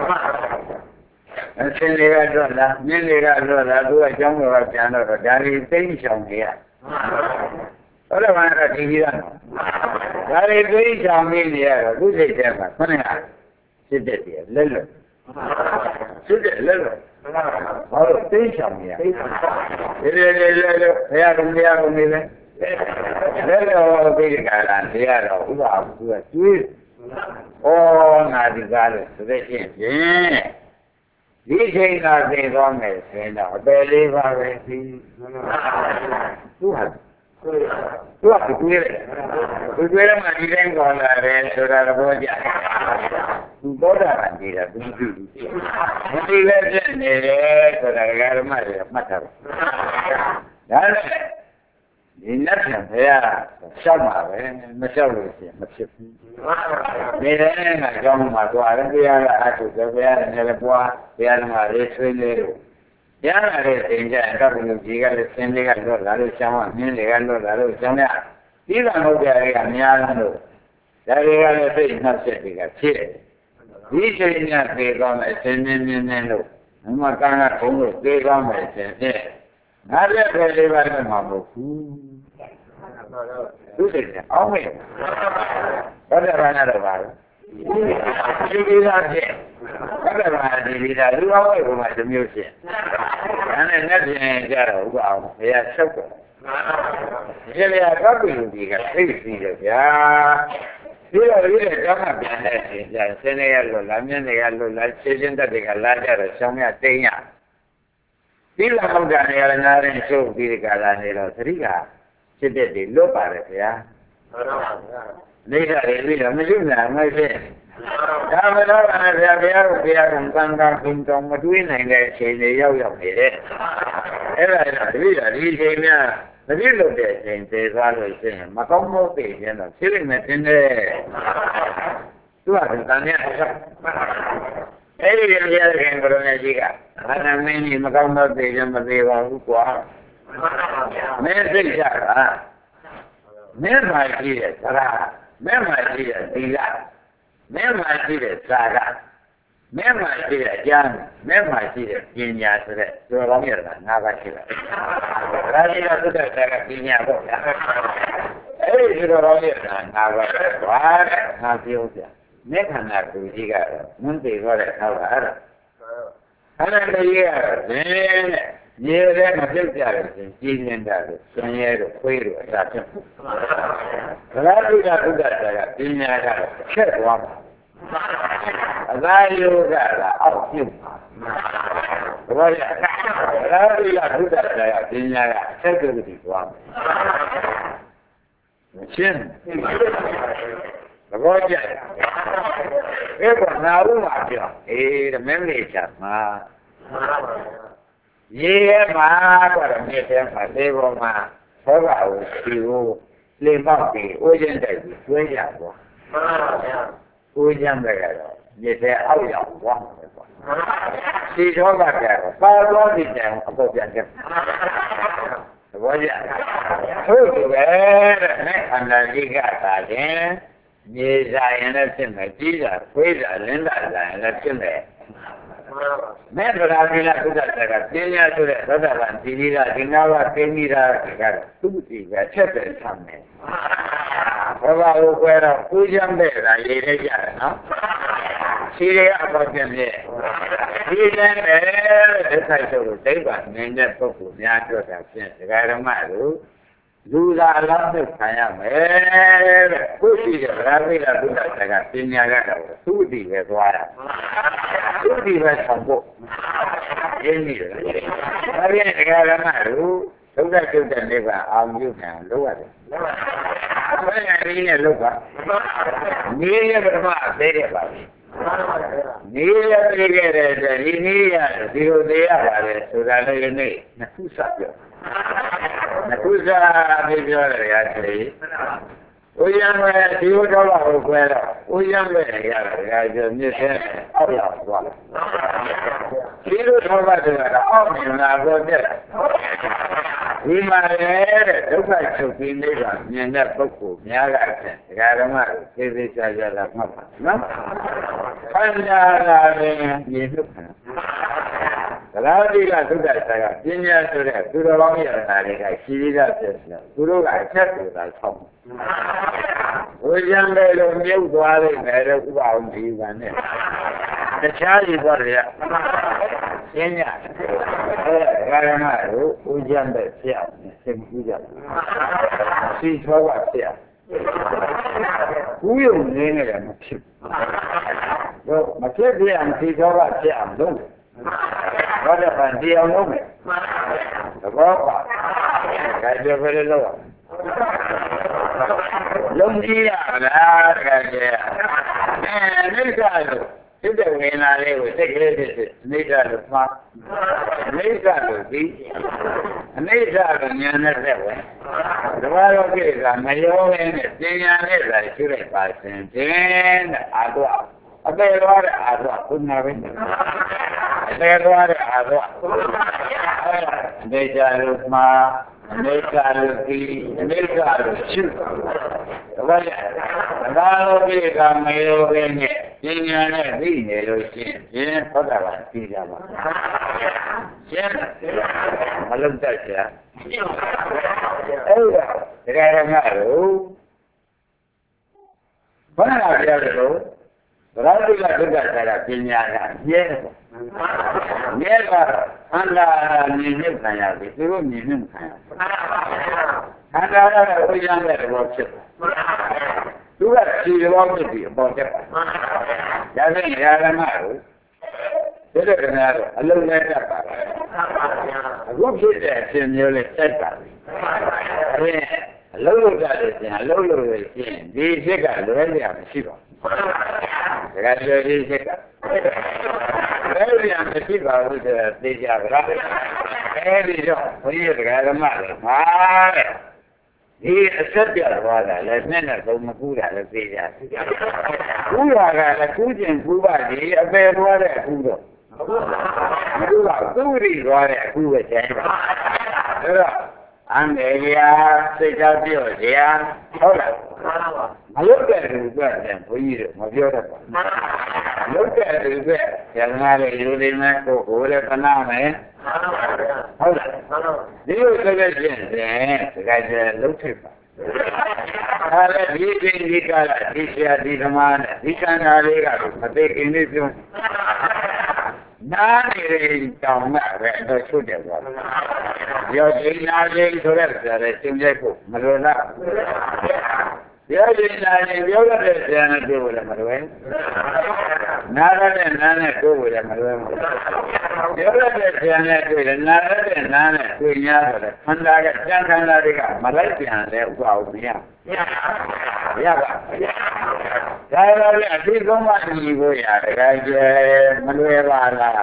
အရှင်တွေကတော့လားမြင်းတွေကတော့လားသူကအကြောင်းတော်ကပြန်တော့ဒါတွေသိမ့်ဆောင်နေရဟုတ်တယ်မလားဒီကြီးကတော့ဒါတွေသိမ့်ဆောင်နေရတော့သူစိတ်ထဲမှာခဏကစစ်တဲ့တည်းလက်လွတ်စစ်တဲ့လက်လွတ်ဟောလို့သိမ့်ဆောင်နေရဒီလေလေလေဘုရားကဘုရားကနေလေလက်တော်သိကြတာတရားတော်ဥပ္ပါသူကကျွေးဩငါဒီကားလို့ဆိုတဲ့ချင်းဖြင့်ဒီချိန်ကသိသွားမယ်ဆိုရင်တော့အပယ်လေးပါပဲဒီသူဟာသူကသူတွေ့တယ်သူတွေ့တော့မှဒီတိုင်းပေါ်လာတယ်ဆိုတာတော့ကြသူဘောဓဘာနေတာသူကြည့်မသိလည်းဖြစ်နေတယ်ဆိုတာကဓမ္မတွေမှတ်ထားတယ်ဒါနဲ့ဒီလက်ဖြင့်ဘုရားရှောက်မှာပဲမရှောက်လို့ရှိရင်မဖြစ်ဘူးနေတယ်ငါကြောင်းမှာသွားတယ်ဘုရားကအထုတယ်ဘုရားနဲ့လည်းပွားဘုရားကလည်းဆွေးနေလို့ဘုရားကလည်းသင်ကြရင်တော့ဘုရားကြီးကလည်းဆင်းလေးကတော့လာလို့ရှောင်းမှမြင်းတွေကတော့လာလို့ရှောင်းရပြီးတာဟုတ်တယ်ကအများလို့ဒါတွေကလည်းသိနှက်ဆက်တွေကဖြစ်တယ်ဒီချိန်ညသေသွားမယ်ဆင်းနေနေနေလို့အမှကံကဘုံလို့သေသွားမယ်ဆင်းနေငါလည်းပဲလေးပါးနဲ့မှာမဟုတ်ဘူးသူစိတ်ကအောင်းမေဘာတဘာနာတော့ပါလဲဒီဒီသားဖြင့်ဘာတဘာဒီဒီသားလူအောင်ဝဲဘုံမှာတစ်မျိုးဖြစ်ဒါနဲ့နဲ့ပြင်ကြတော့ဥပအောင်ဘုရားချုပ်တော့ဒီလေကပ်ပြီးလူကြီးကသိသိတယ်ဗျာဒီလိုလေးတဲ့ကျောင်းကပြန်တဲ့အချိန်ကျဆင်းနေရလို့လာမြင်းတွေကလို့လာရှင်းရှင်းတတ်တွေကလာကြတော့ဆောင်းရတိန်ရဒီလာဟုတ်တယ်နေရာနာရင်ရှုပ်ပြီးဒီကလာနေတော့သတိကဖြစ်တဲ့တွေလွတ်ပါတယ်ဗျာမှန်ပါဗျာနေကြတယ်ပြီးတော့မရှိနိုင်မဖြစ်ဒါမှတော့ဗျာဘုရားဘုရားကံကံကံတောင်မတွေးနိုင်တဲ့အချိန်တွေရောက်ရောက်နေတယ်အဲ့ဒါတော့ဒီလိုဒီချိန်များတတိလို့တဲ့အချိန်သေသွားလို့ရှိရင်မကောင်းမို့သိရင်တော့ဖြစ်နေတယ်တင်းတယ်သူကတန်ရဆက်အဲ့ဒီဘုရားခင်ဘုရားကြီးကဘာနာမင်းကြီးမကောင်းတော့သိရင်မသေးပါဘူးကွာမင်းသိကြတာမင်းမှရှိတဲ့သရမင်းမှရှိတဲ့သီလမင်းမှရှိတဲ့သာကမင်းမှရှိတဲ့အကျမ်းမင်းမှရှိတဲ့ပညာဆိုတဲ့ကျော်တော်မြတ်ကငါးပါးရှိတယ်။ဒါကြီးကသုတ္တဆက်ကပညာပေါ့ဗျာ။အဲ့ဒီကျော်တော်မြတ်ကငါးပါးဘာလဲငါပြောပြ။မေခန္ဓာကိုကြီးကတော့မင်းသိသွားတဲ့အခါကအဲ့ဒါ။အဲ့ဒါတည်းကတော့ဇင်းတဲ့ရေထဲမပြုတ်ကြတယ်ဆိုရင်ကြီးနေတာလို့ဆွန်ရဲတို့ခွေးတို့အစားဖြစ်။ဗလာတုဒ္ဒသုတ္တဆက်ကပညာကတော့ချက်သွားမှာအသာယောဂကအောက်ပြုတ်ဘာလဲရာဇိယဘုဒ္ဓတရားပညာကဆက်ကြည့်သွားမယ်ရှင်းသဘောကျအဲ့ကနာဥမှာပြောအေးမင်းလေးချာမှာရေမှာကတော့မြေထဲမှာသေပေါ်မှာသောကကိုဒီကိုလေမောက်ပြီးဥကျင်းတိုက်ပြီးကျွေးရသွားမှန်ပါဗျာဦးကျမ်းပဲကတော့မြေထဲအောက်ရောက်သွားမှာပေါ့စီတော့ကကြတော့ပါတော့ဒီတန်အပေါ်ပြန်တယ်သဘောကျဟုတ်ကဲ့နဲ့ခန္ဓာကြီးကသာတယ်မြေစားရင်လည်းဖြစ်မယ်ကြီးတာခွေးတာလင်းတာလာရင်လည်းဖြစ်မယ်မဲ့ဗရာမီလာသုဒ္ဓတကပညာဆိုတဲ့သောတာပန်ဒီကြီးကဒီနာကသိမိတာကသူ့ဒီပဲချက်တယ်ဆမ်းမယ်ဘာဘာကိုခွဲတော့ဦးချမ်းတဲ့တာရေးလိုက်ကြတယ်နော်ရှိရအပေါ်ပြင်းရဲ့ဒီလည်းပဲဒုက္ခဆိုလို့ဒိဗ္ဗာနေတဲ့ပုဂ္ဂိုလ်များတို့ကဖြင့်ဒကာဓမ္မတို့လူသာအလားတူခံရမယ်တဲ့ခုရှိတဲ့ဗရာမိလာသုဒ္ဓတကပညာကတော့သူ့ဒီပဲသွားရသူ့ဒီပဲဆောင်ဖို့ရင်းနေတယ်ဒါပြန်ဒကာဓမ္မတို့ဒုက္ခကျုပ်တဲ့နိဗ္ဗာန်အောင်ပြုခံလို့ရတယ်ဘယ်နဲ့ရင်းနဲ့လို့ပါနေရပထမသေးတယ်ပါနေရသေးခဲ့တဲ့ဒီနေ့ရဒီလိုသေးရပါတယ်ဆိုတာလည်းနေ့နှစ်ခုစပြောနှစ်ခုစပြီးပြောတယ်ရာချီဦးရံမဲ့ဒီလိုတော့လို့ခွဲတော့ဦးရံမဲ့ရတယ်ရာချီမြစ်ထဲအောက်ရောက်သွားတယ်ဒီလိုတော့ကတော့အောက်မြင်လာတော့တဲ့ဒီမှာလည်းဒုက္ခချုပ်ပြီးနေတာမြင်တဲ့ပုဂ္ဂိုလ်များကဖြင့်ဒကာဓမ္မကိုသိသိချာချာလာမှတ်ပါနော်ခန္ဓာလာရင်မြင်လို့ခန္ဓာသရတိကသုဒ္ဓဆာကပညာဆိုတဲ့သူတော်ကောင်းရတာတွေကရှိရတာဖြစ်တယ်သူတို့ကအချက်ကိုသာဆောင်းဝိဇံပဲလို့မြုပ်သွားလိမ့်မယ်လို့ဥပအောင်ဒီကနဲ့တခြားကြီးသွားတယ်ရှင်းရအဲကာရမတို့ဦးကျမ်းပဲဖြစ်အောင်သင်ကြည့်ကြစီသောကဖြစ်အောင်ဘူးယုံနေနေတယ်မဖြစ်ဘူးမဖြစ်ပြအောင်စီသောကဖြစ်အောင်လုပ်ဘာလို့ပန်တရားလုံးမယ်သဘောပါဒါကြပဲလို့လုံးကြည့်ရလားတကယ်ကြီးအဲနိစ္စလို့စိတ်တဲ့ဝေဒနာလေးကိုစိတ်ကလေးဖြစ်ဖြစ်အနိစ္စလို့မှားအနိစ္စလို့ပြီးအနိစ္စလို့ဉာဏ်နဲ့သက်ပဲတဘာရောကိစ္စမရောဘဲနဲ့ပညာနဲ့သာရှုလိုက်ပါရှင်ခြင်းတဲ့အာတော့အပေသွားတဲ့အာတော့ခုနပဲအပေသွားတဲ့အာတော့အနိစ္စလို့မှားအနိစ္စလို့ပြီးအနိစ္စလို့ရှုတဘာရဒါလိုကိစ္စမရောဘဲနဲ့ပညာနဲ့သိနေလို့ရှိရင်သောတာပန်သိကြပါရှင်းမလုံးတတ်ကြအဲ့ဒါဒကာရမတို့ဘာလာပြရလို့ဗရာတိကဒုက္ခဆရာပညာကမြဲတယ်မြဲတော့ခန္ဓာမြင်မြင်ခံရပြီသူတို့မြင်မြင်ခံရခန္ဓာကတော့ဥညာတဲ့ဘောဖြစ်သူကခြေတော်ဖြစ်ပြီးအပေါ်တက်ပါဒါနဲ့နေရာဓမ္မကိုဒီလိုကနေတော့အလုံးနဲ့တက်ပါအခုဖြစ်တဲ့အရှင်မျိုးလေးတက်ပါပြီအဲအလုံးလို့တက်လို့ရှင်အလုံးလို့ရှင်ဒီစိတ်ကလွဲရမရှိပါဘူးဒါကကြည့်စိတ်ကလွဲရမရှိပါဘူးဆိုတာသိကြပါလားအဲဒီတော့ဘုရားတရားဓမ္မတွေမှာတဲ့ဒီအဆက်ပြသွားတာလည်းနဲ့နဲ့သုံးမကူးတာလည်းသိကြကူးတာကလည်းကူးခြင်းကူးပါဒီအပေသွားတဲ့ကူးတော့မကူးပါသူ့ရီသွားတဲ့ကူးပဲကျန်ပါအဲ့တော့အန္တရာစိတ်ဓာတ်ပြော့ရာဟုတ်လားမလုပ်တဲ့လူကလည်းဘုန်းကြီးတို့မပြောတတ်ပါဘူးမလုပ်တဲ့လူကကျန်လာတဲ့လူတွေနဲ့ကိုယ်ကိုယ်လည်းခဏမယ်ဟုတ်လားဒီလိုဆိုတဲ့ဖြင့်တကယ်ကျလုံးထိပ်ပါဒါလည်းဒီဒီဒီကလာဒီဆရာဒီသမားနဲ့ဒီကံသားလေးကတော့မသိခင်လေးပြောနားနေတောင်မှပဲတော့ချုပ်တယ်ကွာပြောချိန်နာချိန်ဆိုတဲ့ဆရာလည်းသင်ပြဖို့မလွယ်လားပြောချိန်နာချိန်ပြောရတဲ့ဆရာနဲ့တွေ့လို့မလွယ်နားရတဲ့နားနဲ့တွေ့လို့မလွယ်ဘူးပြောရတဲ့ဆရာနဲ့တွေ့တယ်နားရတဲ့နားနဲ့တွေ့냐ဆိုတဲ့ခန္ဓာကကြံခန္ဓာတွေကမလိုက်ပြန်တဲ့ဥပအောင်မရရပါဒါရောလေအသိဆုံးမှညီကိုရတယ်ဒါကျမလွယ်ပါလား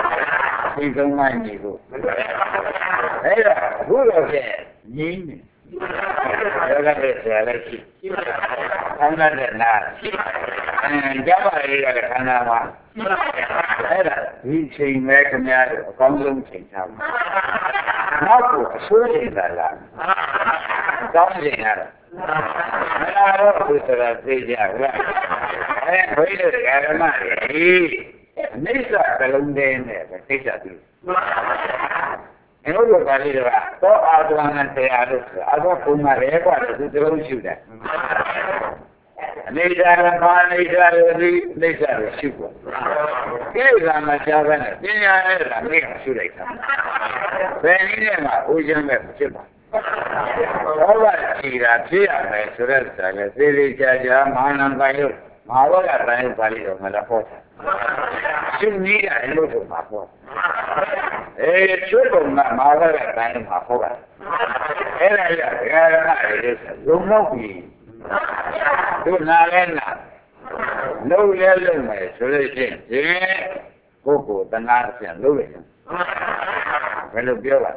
အသိဆုံးမှညီကိုအဲ့တော့ဘုရားကညီးနေယောဂတဲ့ဆရာလည်းရှိခန္ဓာတဲ့နာအဲကြပါလေကခန္ဓာမှာအဲ့ဒါဒီချိန်မဲ့ခင်ဗျားတို့အကောင်းဆုံးချိန်ထားပါနောက်ကိုအဆိုးချိန်လာလားကောင်းချိန်ရတာမလာတော့ဘုရားသိကြဗျာအဲဘိဓိဓမ္မတွေအနိစ္စကလုံးတဲ့နဲ့သိကြပြီအဲ့လိုပါလေတော့အာသဝနာတရားလို့ဆိုအာသဘုံမှာရဲกว่าသူတလုံးရှိတယ်အနေစာကဘာအနေစာလို့ဒီအနေစာကိုရှိပေါ့ကိလေသာမချဘဲနဲ့ပညာနဲ့လာမိတ်ရှိလိုက်တာဘယ်နည်းနဲ့မှဥကျမ်းပဲဖြစ်ပါဘောဘာကြည်တာဖြစ်ရမယ်ဆိုတဲ့စာလေသေသေးချာချာမဟာနံပိုင်းလို့မဟာဘောကတိုင်းပါဠိတော်မှာလည်းဟောတာရှင်းကြီးတယ်လို့ဆိုမှာပေါ့အေးကျွတ်ကုန်မှာမဟာဘောကတိုင်းမှာဟောတာအဲ့ဒါရဒကာရမတွေလုံလောက်ပြီတို့နာလဲနာလုံးလဲလုံးမယ်ဆိုလို့ရှိရင်ဒီပုဂ္ဂိုလ်တဏှာပြန်လုံးလိုက်ဘယ်လိုပြောပါ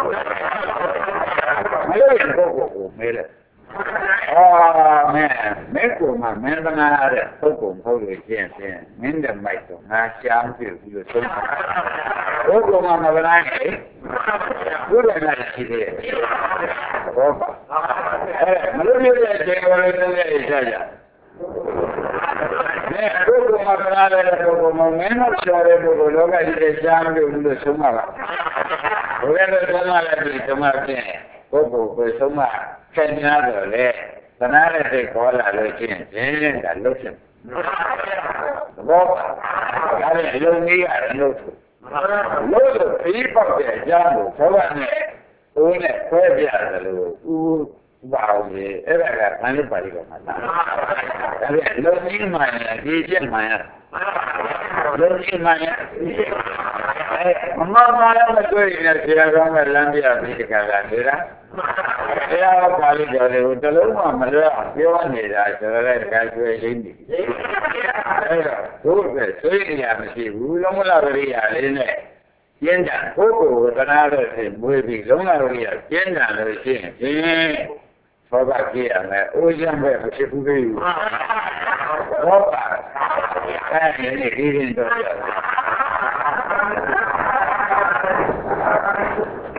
မလို့ရင်ပုဂ္ဂိုလ်ကိုမဲလဲအာမင်းမင်းကမှမင်းတဏှာတဲ့ပုဂ္ဂိုလ်ဟုတ်လို့ရှိရင်မင်းတဲ့မိုက်တော့ငါရှားပြုပြီးလို့ဆုံးတာပုဂ္ဂိုလ်မှမကနိုင်ဘူးဘုရားနဲ့ရှိသေးတယ်ဘောပါအဲမလို့ရတဲ့ချိန်ဝလေးနဲ့ရကြမဲပုဂ္ဂိုလ်မှကနာတဲ့ပုဂ္ဂိုလ်မှမင်းတို့ပြောတဲ့ပုဂ္ဂိုလ်လောကကြီးရဲ့ရှားပြုပြီးလို့ဆုံးမှာပါဘုရားလည်းဆုံးမလည်းဒီဆုံးမဖြင့်ပုဂ္ဂိုလ်ကိုဆုံးမခင်များတော့လေသနာတဲ့စိတ်ခေါ်လာလို့ရှိရင်ရင်းတာလို့ဖြစ်ဘောဒါလည်းအလုံးကြီးရတယ်လို့ဆိုလို့ဆိုပြီးပေါက်တဲ့အကြောင်းကိုသောကနဲ့ဦးနဲ့ခွဲပြတယ်လို့ဦးပါအောင်လေအဲ့ဒါကဘာလို့ပါလိမ့်တော့မှာဒါလည်းလုံးကြီးမှန်တယ်ဒီချက်မှန်ရလုံးကြီးမှန်ရအဲမမမလည်းမတွေ့ရင်ဆရာကောင်းကလမ်းပြပြီးတခါလာနေတာဆရာကပါဠိတော်တွေကိုတလုံးမှမလွဲအောင်ပြောနေတာဆိုတော့လည်းတခါကျွေးရင်းနေအဲ့တော့တို့ပဲသိရမရှိဘူးလုံးမလာကြရလေးနဲ့ကျင်းတာပုဂ္ဂိုလ်ကတနာလို့ဆိုမွေးပြီးလုံးလာလို့ရကျင်းတာလို့ရှိရင်ဖြင့်ဘောကကြည့်ရမယ်အိုးချမ်းပဲဖြစ်ဘူးလေဘောကအဲဒီဒီရင်တော့